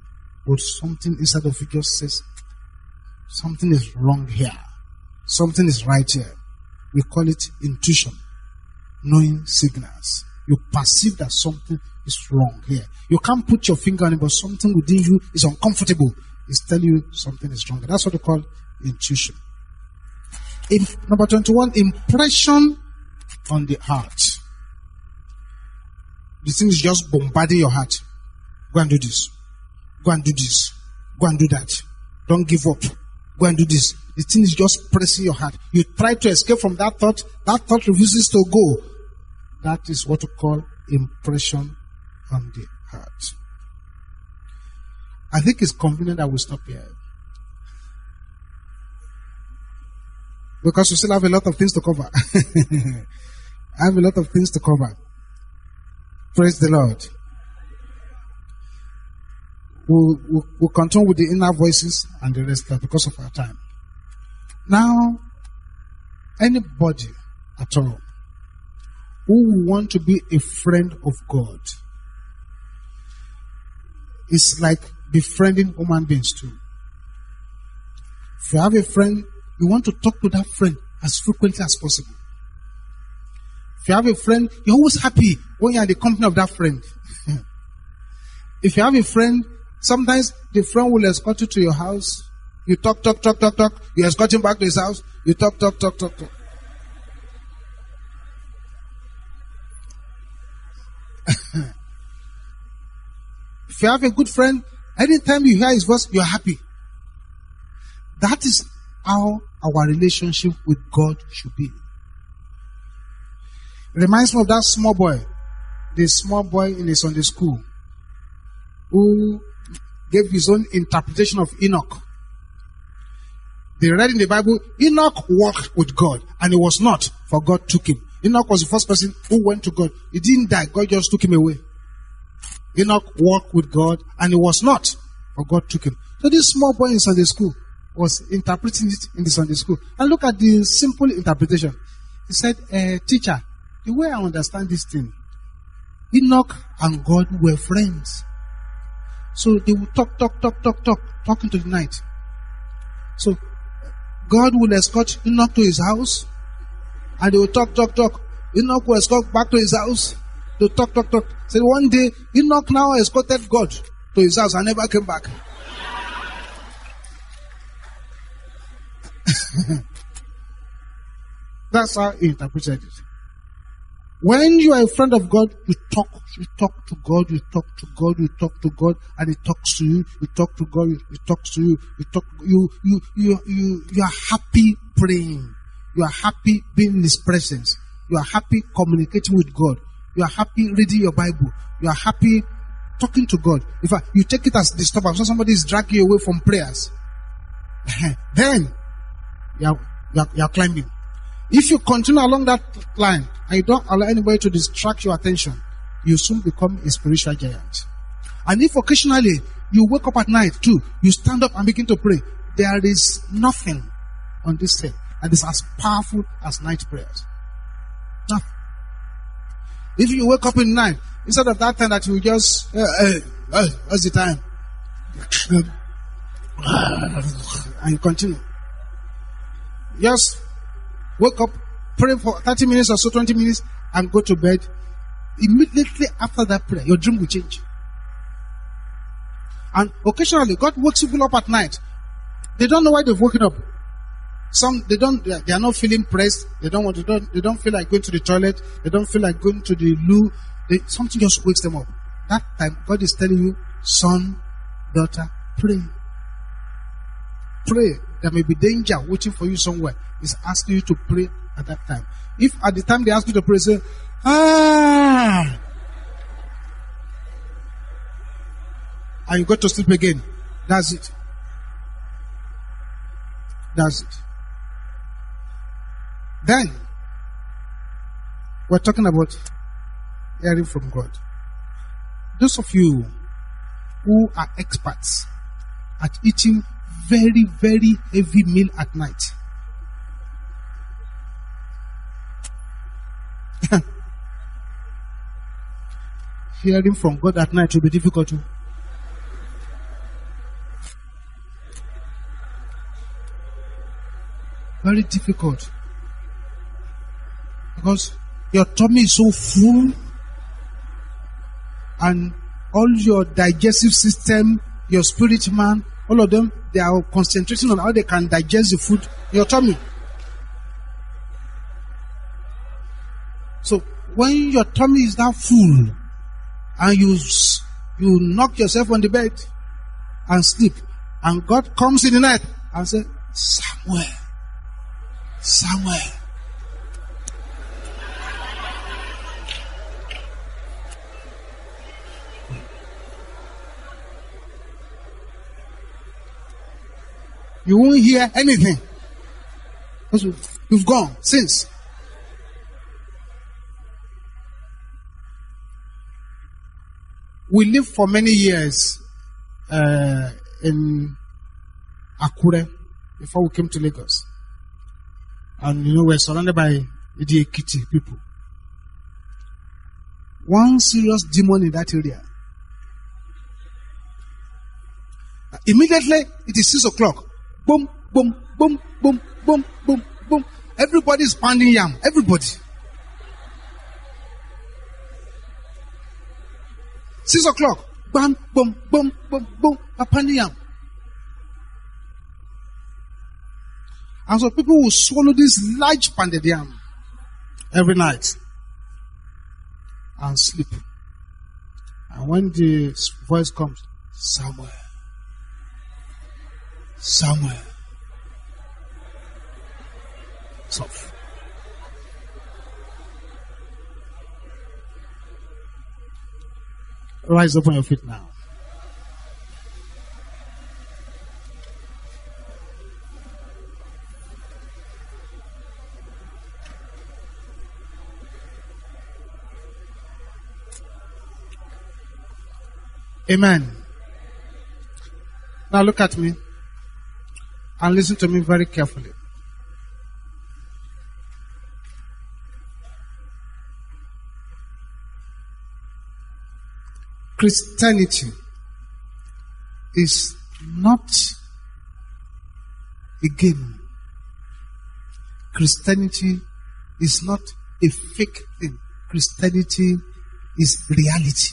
but something inside of you just says, something is wrong here. Something is right here. We call it intuition, knowing signals. You perceive that something is wrong here. You can't put your finger on it, but something within you is uncomfortable. It's telling you something is wrong. That's what we call intuition. In, number twenty-one, impression on the heart. The thing is just bombarding your heart. Go and do this. Go and do this. Go and do that. Don't give up. Go and do this. The thing is just pressing your heart. You try to escape from that thought. That thought refuses to go. That is what we call impression on the heart. I think it's convenient that we stop here. Because we still have a lot of things to cover. I have a lot of things to cover. Praise the Lord. We'll, we'll, we'll continue with the inner voices and the rest because of our time. Now, anybody at all who want to be a friend of God is like befriending human beings too. If you have a friend, you want to talk to that friend as frequently as possible. If you have a friend, you're always happy when you're in the company of that friend. If you have a friend, sometimes the friend will escort you to your house. You talk, talk, talk, talk, talk. You escort him back to his house. You talk, talk, talk, talk, talk. If you have a good friend, anytime you hear his voice, you're happy. That is how our relationship with God should be. It reminds me of that small boy, the small boy in the Sunday school, who gave his own interpretation of Enoch. They read in the Bible, Enoch walked with God, and he was not, for God took him. Enoch was the first person who went to God. He didn't die, God just took him away. Enoch walked with God, and he was not, for God took him. So this small boy in Sunday school was interpreting it in the Sunday school. And look at the simple interpretation. He said, uh, teacher, the way I understand this thing, Enoch and God were friends. So they would talk, talk, talk, talk, talk, talk into the night. So God would escort Enoch to his house, and they would talk, talk, talk. Enoch will escort back to his house. They would talk, talk, talk. So one day, Enoch now escorted God to his house and never came back. That's how he interpreted it. When you are a friend of God, you talk, you talk to God, you talk to God, you talk to God, and He talks to you. You talk to God, He talks to you. You talk, you, you, you, you, you are happy praying. You are happy being in His presence. You are happy communicating with God. You are happy reading your Bible. You are happy talking to God. In fact, you take it as disturbance. So somebody is dragging you away from prayers. Then you are, you are, you are climbing. If you continue along that line and you don't allow anybody to distract your attention, you soon become a spiritual giant. And if occasionally you wake up at night too, you stand up and begin to pray, there is nothing on this earth that is as powerful as night prayers. Nothing. If you wake up in the night, instead of that time that you just, hey, hey, hey, what's the time? And you continue. Just wake up, pray for thirty minutes or so, twenty minutes, and go to bed. Immediately after that prayer, your dream will change. And occasionally, God wakes people up at night. They don't know why they've woken up. Some, they don't, they are not feeling pressed. They don't want to, don't, they don't feel like going to the toilet. They don't feel like going to the loo. They, something just wakes them up. That time, God is telling you, son, daughter, pray. Pray. There may be danger waiting for you somewhere. He's asking you to pray at that time. If at the time they ask you to pray, say, ah, and you go to sleep again, that's it. That's it. Then, we're talking about hearing from God. Those of you who are experts at eating very, very heavy meal at night, hearing from God at night will be difficult too. Very difficult. Because your tummy is so full and all your digestive system, your spirit man, all of them, they are concentrating on how they can digest the food in your tummy. So when your tummy is that full and you you knock yourself on the bed and sleep, and God comes in the night and says, Samuel, Samuel. You won't hear anything. Because you've gone since. We lived for many years uh, in Akure before we came to Lagos. And you know, we're surrounded by Idi Ekiti people. One serious demon in that area. Immediately, it is six o'clock. Boom, boom, boom, boom, boom, boom, boom. Everybody is pounding yam. Everybody. Six o'clock. Bam, boom, boom, boom, boom. Pounding yam. And so people will swallow this large pounded yam every night and sleep. And when the voice comes, Samuel. Somewhere. Soft. Rise up on your feet now. Amen. Now look at me. And listen to me very carefully. Christianity is not a game. Christianity is not a fake thing. Christianity is reality.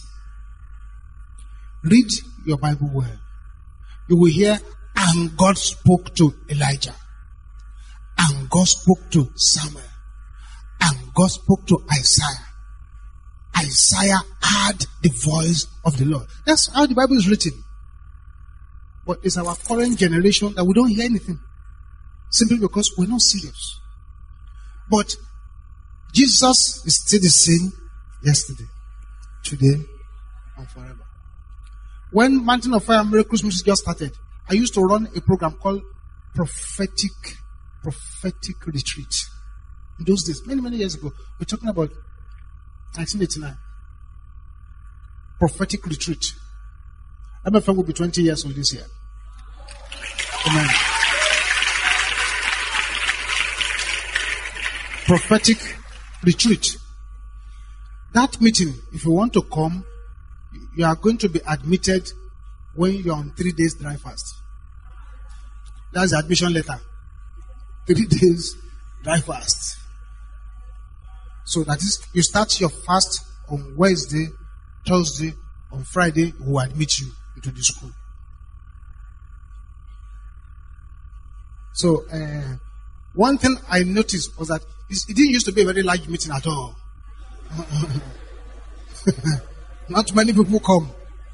Read your Bible well. You will hear, and God spoke to Elijah. And God spoke to Samuel. And God spoke to Isaiah. Isaiah heard the voice of the Lord. That's how the Bible is written. But it's our current generation that we don't hear anything. Simply because we're not serious. But Jesus is still the same yesterday, today, and forever. When Mountain of Fire and Miracles Ministry just started, I used to run a program called Prophetic Prophetic Retreat. In those days, many, many years ago, we're talking about nineteen eighty-nine. Prophetic Retreat. M F M will be twenty years old this year. Amen. Prophetic Retreat. That meeting, if you want to come, you are going to be admitted when you are on three days dry fast. That's the admission letter. Three days dry fast. So that is, you start your fast on Wednesday, Thursday, on Friday, we will admit you into the school. So, uh, one thing I noticed was that it didn't used to be a very large meeting at all. Not many people come.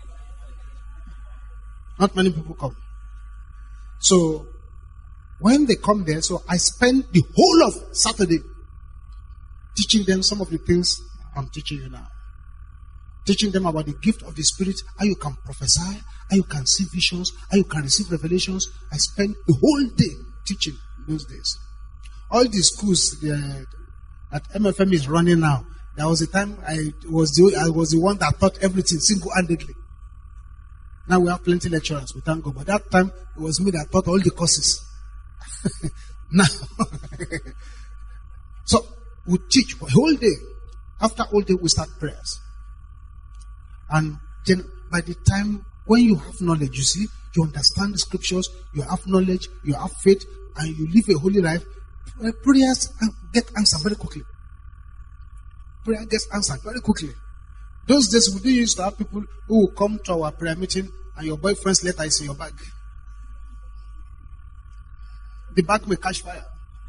Not many people come. So, when they come there, so I spend the whole of Saturday teaching them some of the things I'm teaching you now. Teaching them about the gift of the Spirit, how you can prophesy, how you can see visions, how you can receive revelations. I spent the whole day teaching in those days. All the schools the, that M F M is running now, there was a time I was the I was the one that taught everything single-handedly. Now we have plenty of lecturers, we thank God. But that time, it was me that taught all the courses. Now, so we teach for a whole day. After all day, we start prayers. And then by the time when you have knowledge, you see, you understand the scriptures, you have knowledge, you have faith, and you live a holy life, Uh, prayers get answered very quickly. Prayer gets answered very quickly. Those days we used to have people who will come to our prayer meeting and your boyfriend's letter is in your bag. The bag may catch fire.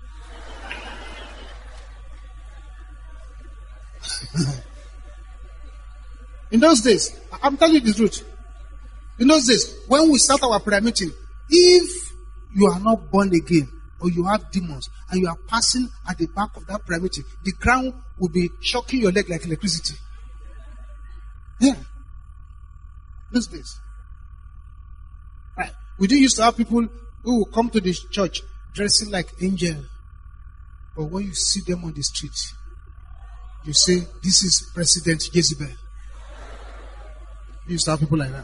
In those days, I'm telling you the truth. In those days, when we start our prayer meeting, if you are not born again or you have demons and you are passing at the back of that prayer meeting, the ground will be shocking your leg like electricity. Yeah. Those days. Right. We do used to have people who will come to the church dressing like angels. But when you see them on the street, you say, this is President Jezebel. You used to have people like that.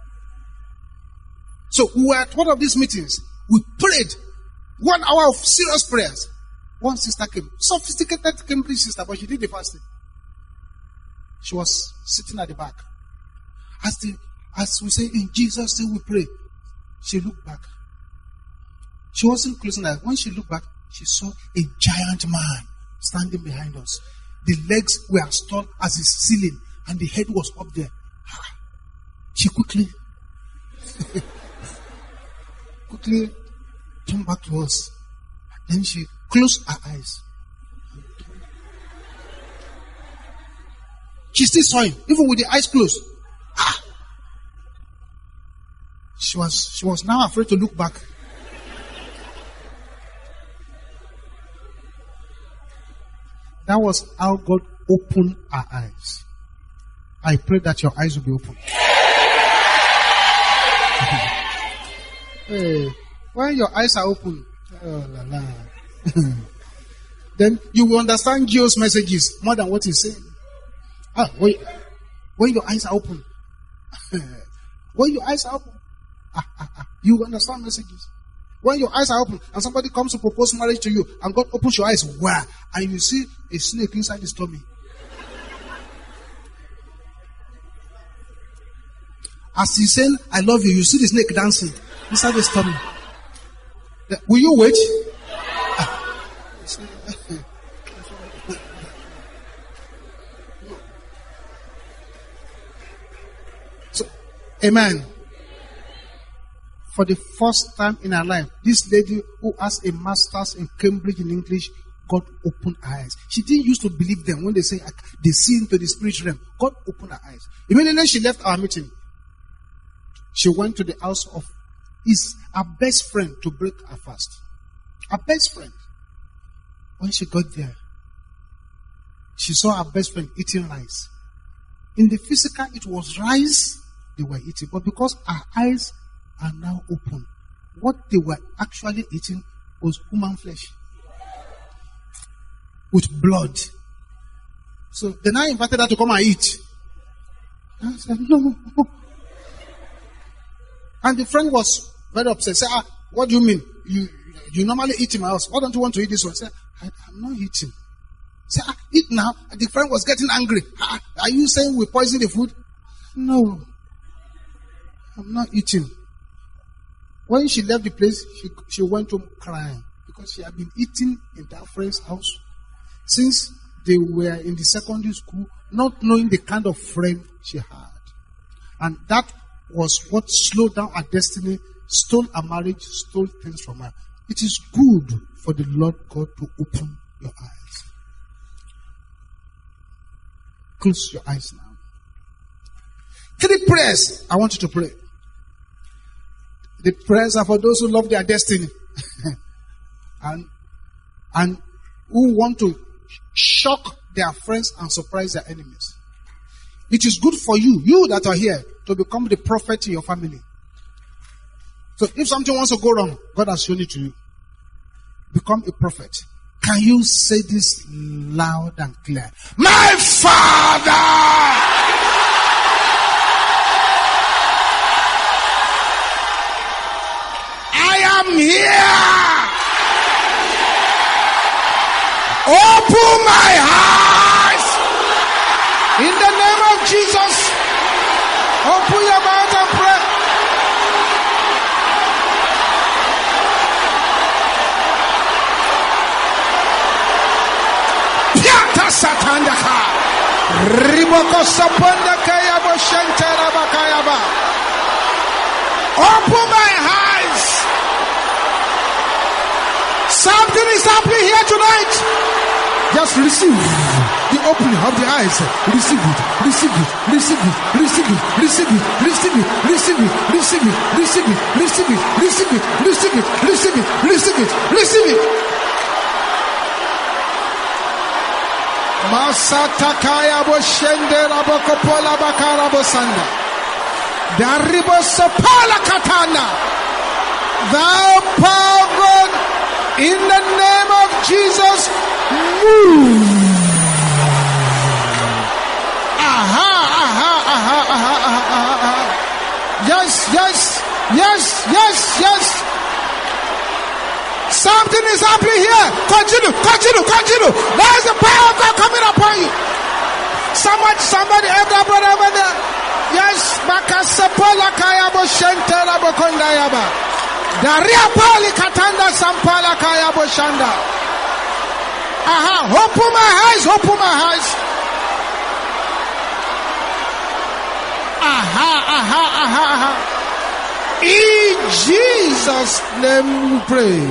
So we were at one of these meetings. We prayed one hour of serious prayers. One sister came, sophisticated Cambridge sister, but she did the fasting. She was sitting at the back. As the as we say in Jesus' name we pray, she looked back. She wasn't closing her eyes. When she looked back, she saw a giant man standing behind us. The legs were as tall as the ceiling, and the head was up there. She quickly, quickly turned back to us. Then she closed her eyes. She still saw him, even with the eyes closed. Ah! She was, she was now afraid to look back. That was how God opened our eyes. I pray that your eyes will be open. Hey, when your eyes are open, oh la la, then you will understand Geo's messages more than what he's saying. Ah, when, when your eyes are open, when your eyes are open, ah, ah, ah, you will understand messages. When your eyes are open and somebody comes to propose marriage to you and God opens your eyes, wow, and you see a snake inside his tummy. As he's saying, I love you, you see the snake dancing inside his tummy. Will you wait? Ah. So, amen. For the first time in her life, this lady who has a master's in Cambridge in English, God opened her eyes. She didn't used to believe them when they say they see into the spiritual realm. God opened her eyes. Immediately she left our meeting. She went to the house of his her best friend to break her fast. Her best friend. When she got there, she saw her best friend eating rice. In the physical, it was rice they were eating, but because her eyes are now open, what they were actually eating was human flesh with blood. So they now invited her to come and eat. I said, no. And the friend was very upset. Said, ah, what do you mean? You you normally eat in my house. Why don't you want to eat this one? I said, I, I'm not eating. Say, ah, eat now. And the friend was getting angry. Ah, are you saying we poison the food? No. I'm not eating. When she left the place, she, she went home crying because she had been eating in that friend's house since they were in the secondary school, not knowing the kind of friend she had. And that was what slowed down her destiny, stole her marriage, stole things from her. It is good for the Lord God to open your eyes. Close your eyes now. Three prayers I want you to pray. The prayers are for those who love their destiny and, and who want to shock their friends and surprise their enemies. It is good for you, you that are here, to become the prophet in your family. So if something wants to go wrong, God has shown it to you. Become a prophet. Can you say this loud and clear? My Father! I'm here. Open my eyes. In the name of Jesus. Open your mouth and pray. Masatandaka. Riboko Saponda Kayabo Shantara Bakayaba. Open my eyes. Something is happening here tonight. Just receive the opening of the eyes. Receive it, receive it, receive it, receive it, receive it, receive it, receive it, receive it, receive it, receive it, receive it, receive it, receive it, receive it, receive it. Masatakaya boshende rabokopola bakara bosanda. Daribo sopala katana. Thou power God, in the name of Jesus, move. Aha, aha, aha, aha, aha, aha, aha. Yes, yes, yes, yes, yes. Something is happening here. Continue, continue, continue. There is the power of God coming upon you. Somebody, somebody, elder brother over there. Yes, Bakasapola Kayabo Shentera Bokondayaba. Daria Pali Katanda Sampala Kayabo Shanda. Aha, open my eyes, open my eyes. Aha, aha, aha, aha. In Jesus' name we pray.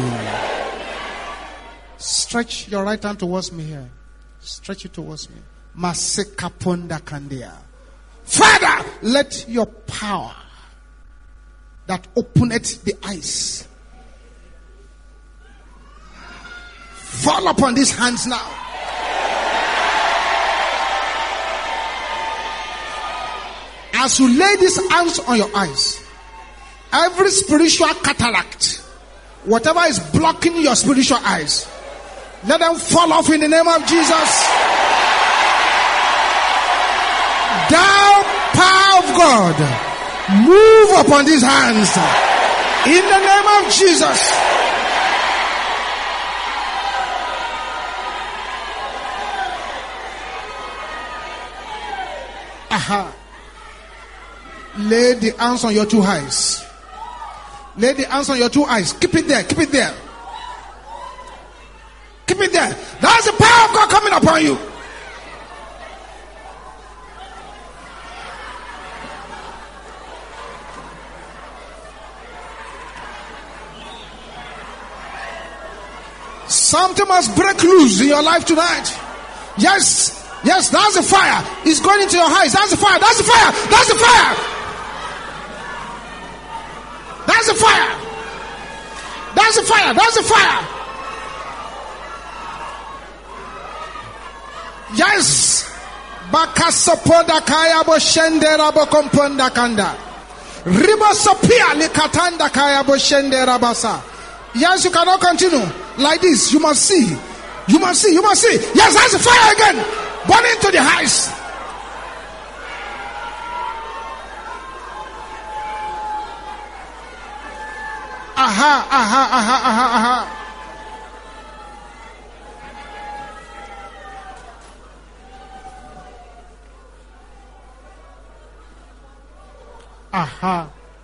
Stretch your right hand towards me here. Stretch it towards me. Masekaponda Kandia. Father, let your power that openeth the eyes fall upon these hands now. As you lay these hands on your eyes, every spiritual cataract, whatever is blocking your spiritual eyes, let them fall off in the name of Jesus. Thou power of God, move upon these hands in the name of Jesus. Aha. Lay the hands on your two eyes. Lay the hands on your two eyes. Keep it there. Keep it there. Keep it there. That's the power of God coming upon you. Something must break loose in your life tonight. Yes. Yes, that's the fire. It's going into your eyes. That's the fire. That's the fire. That's the fire. That's the fire. That's the fire. That's the fire. Yes. Bakasopoda kaya bo shendera bo komponda kanda. Ribo sopia likatanda kaya bo shendera basa. Yes, you cannot continue like this. You must see. You must see. You must see. Yes, that's the fire again. Burning to the eyes. Aha, aha, aha, aha, aha. Aha.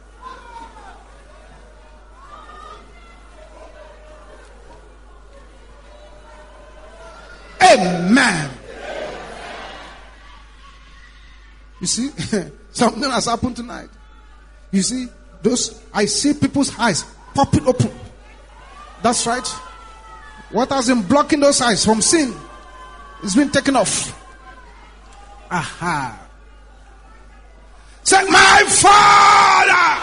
Amen. You see, something has happened tonight. You see, those I see people's eyes popping open. That's right. What has been blocking those eyes from sin is been taken off. Aha. Say, my Father.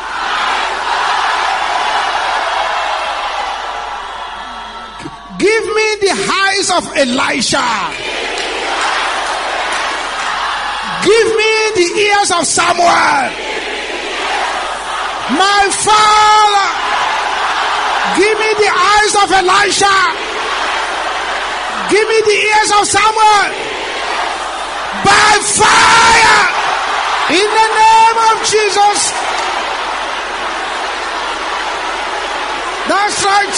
Give me the eyes of Elisha. Give me the ears of Samuel. My Father, give me the eyes of Elisha. Give me the ears of Samuel. By fire, in the name of Jesus. That's right.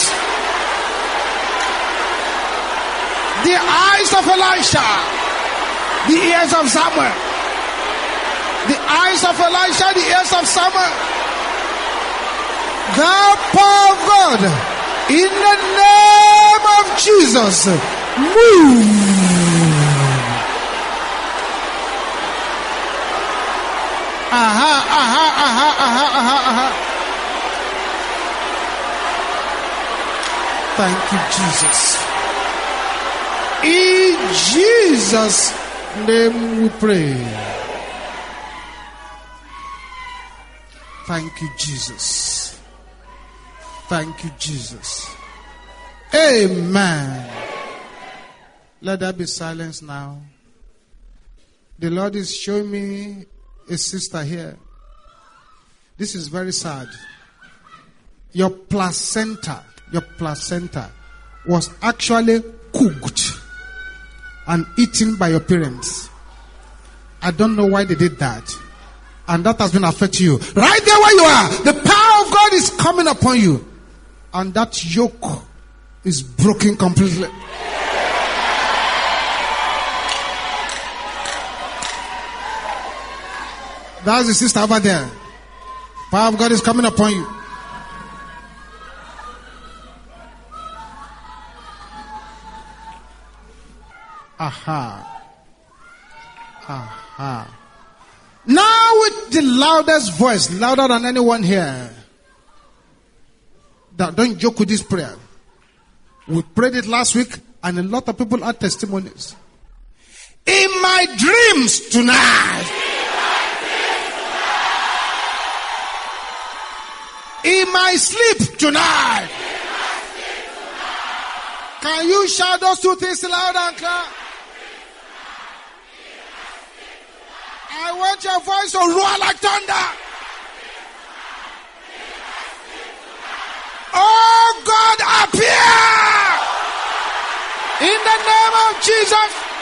The eyes of Elisha, the ears of Samuel. The eyes of Elisha, the ears of Samuel. The power of God, in the name of Jesus, move. Thank you, Jesus. In Jesus' name we pray. Thank you, Jesus. Thank you, Jesus. Amen. Let there be silence now. The Lord is showing me a sister here. This is very sad. Your placenta, your placenta was actually cooked and eaten by your parents. I don't know why they did that. And that has been affecting you. Right there where you are, the power of God is coming upon you. And that yoke is broken completely. That's the sister over there. Power of God is coming upon you. Aha. Aha. Now with the loudest voice, louder than anyone here. Don't joke with this prayer. We prayed it last week and a lot of people had testimonies. In my dreams tonight. In my sleep tonight. Can you shout those two things loud and clear? I want your voice to roar like thunder. Oh God, appear in the name of Jesus.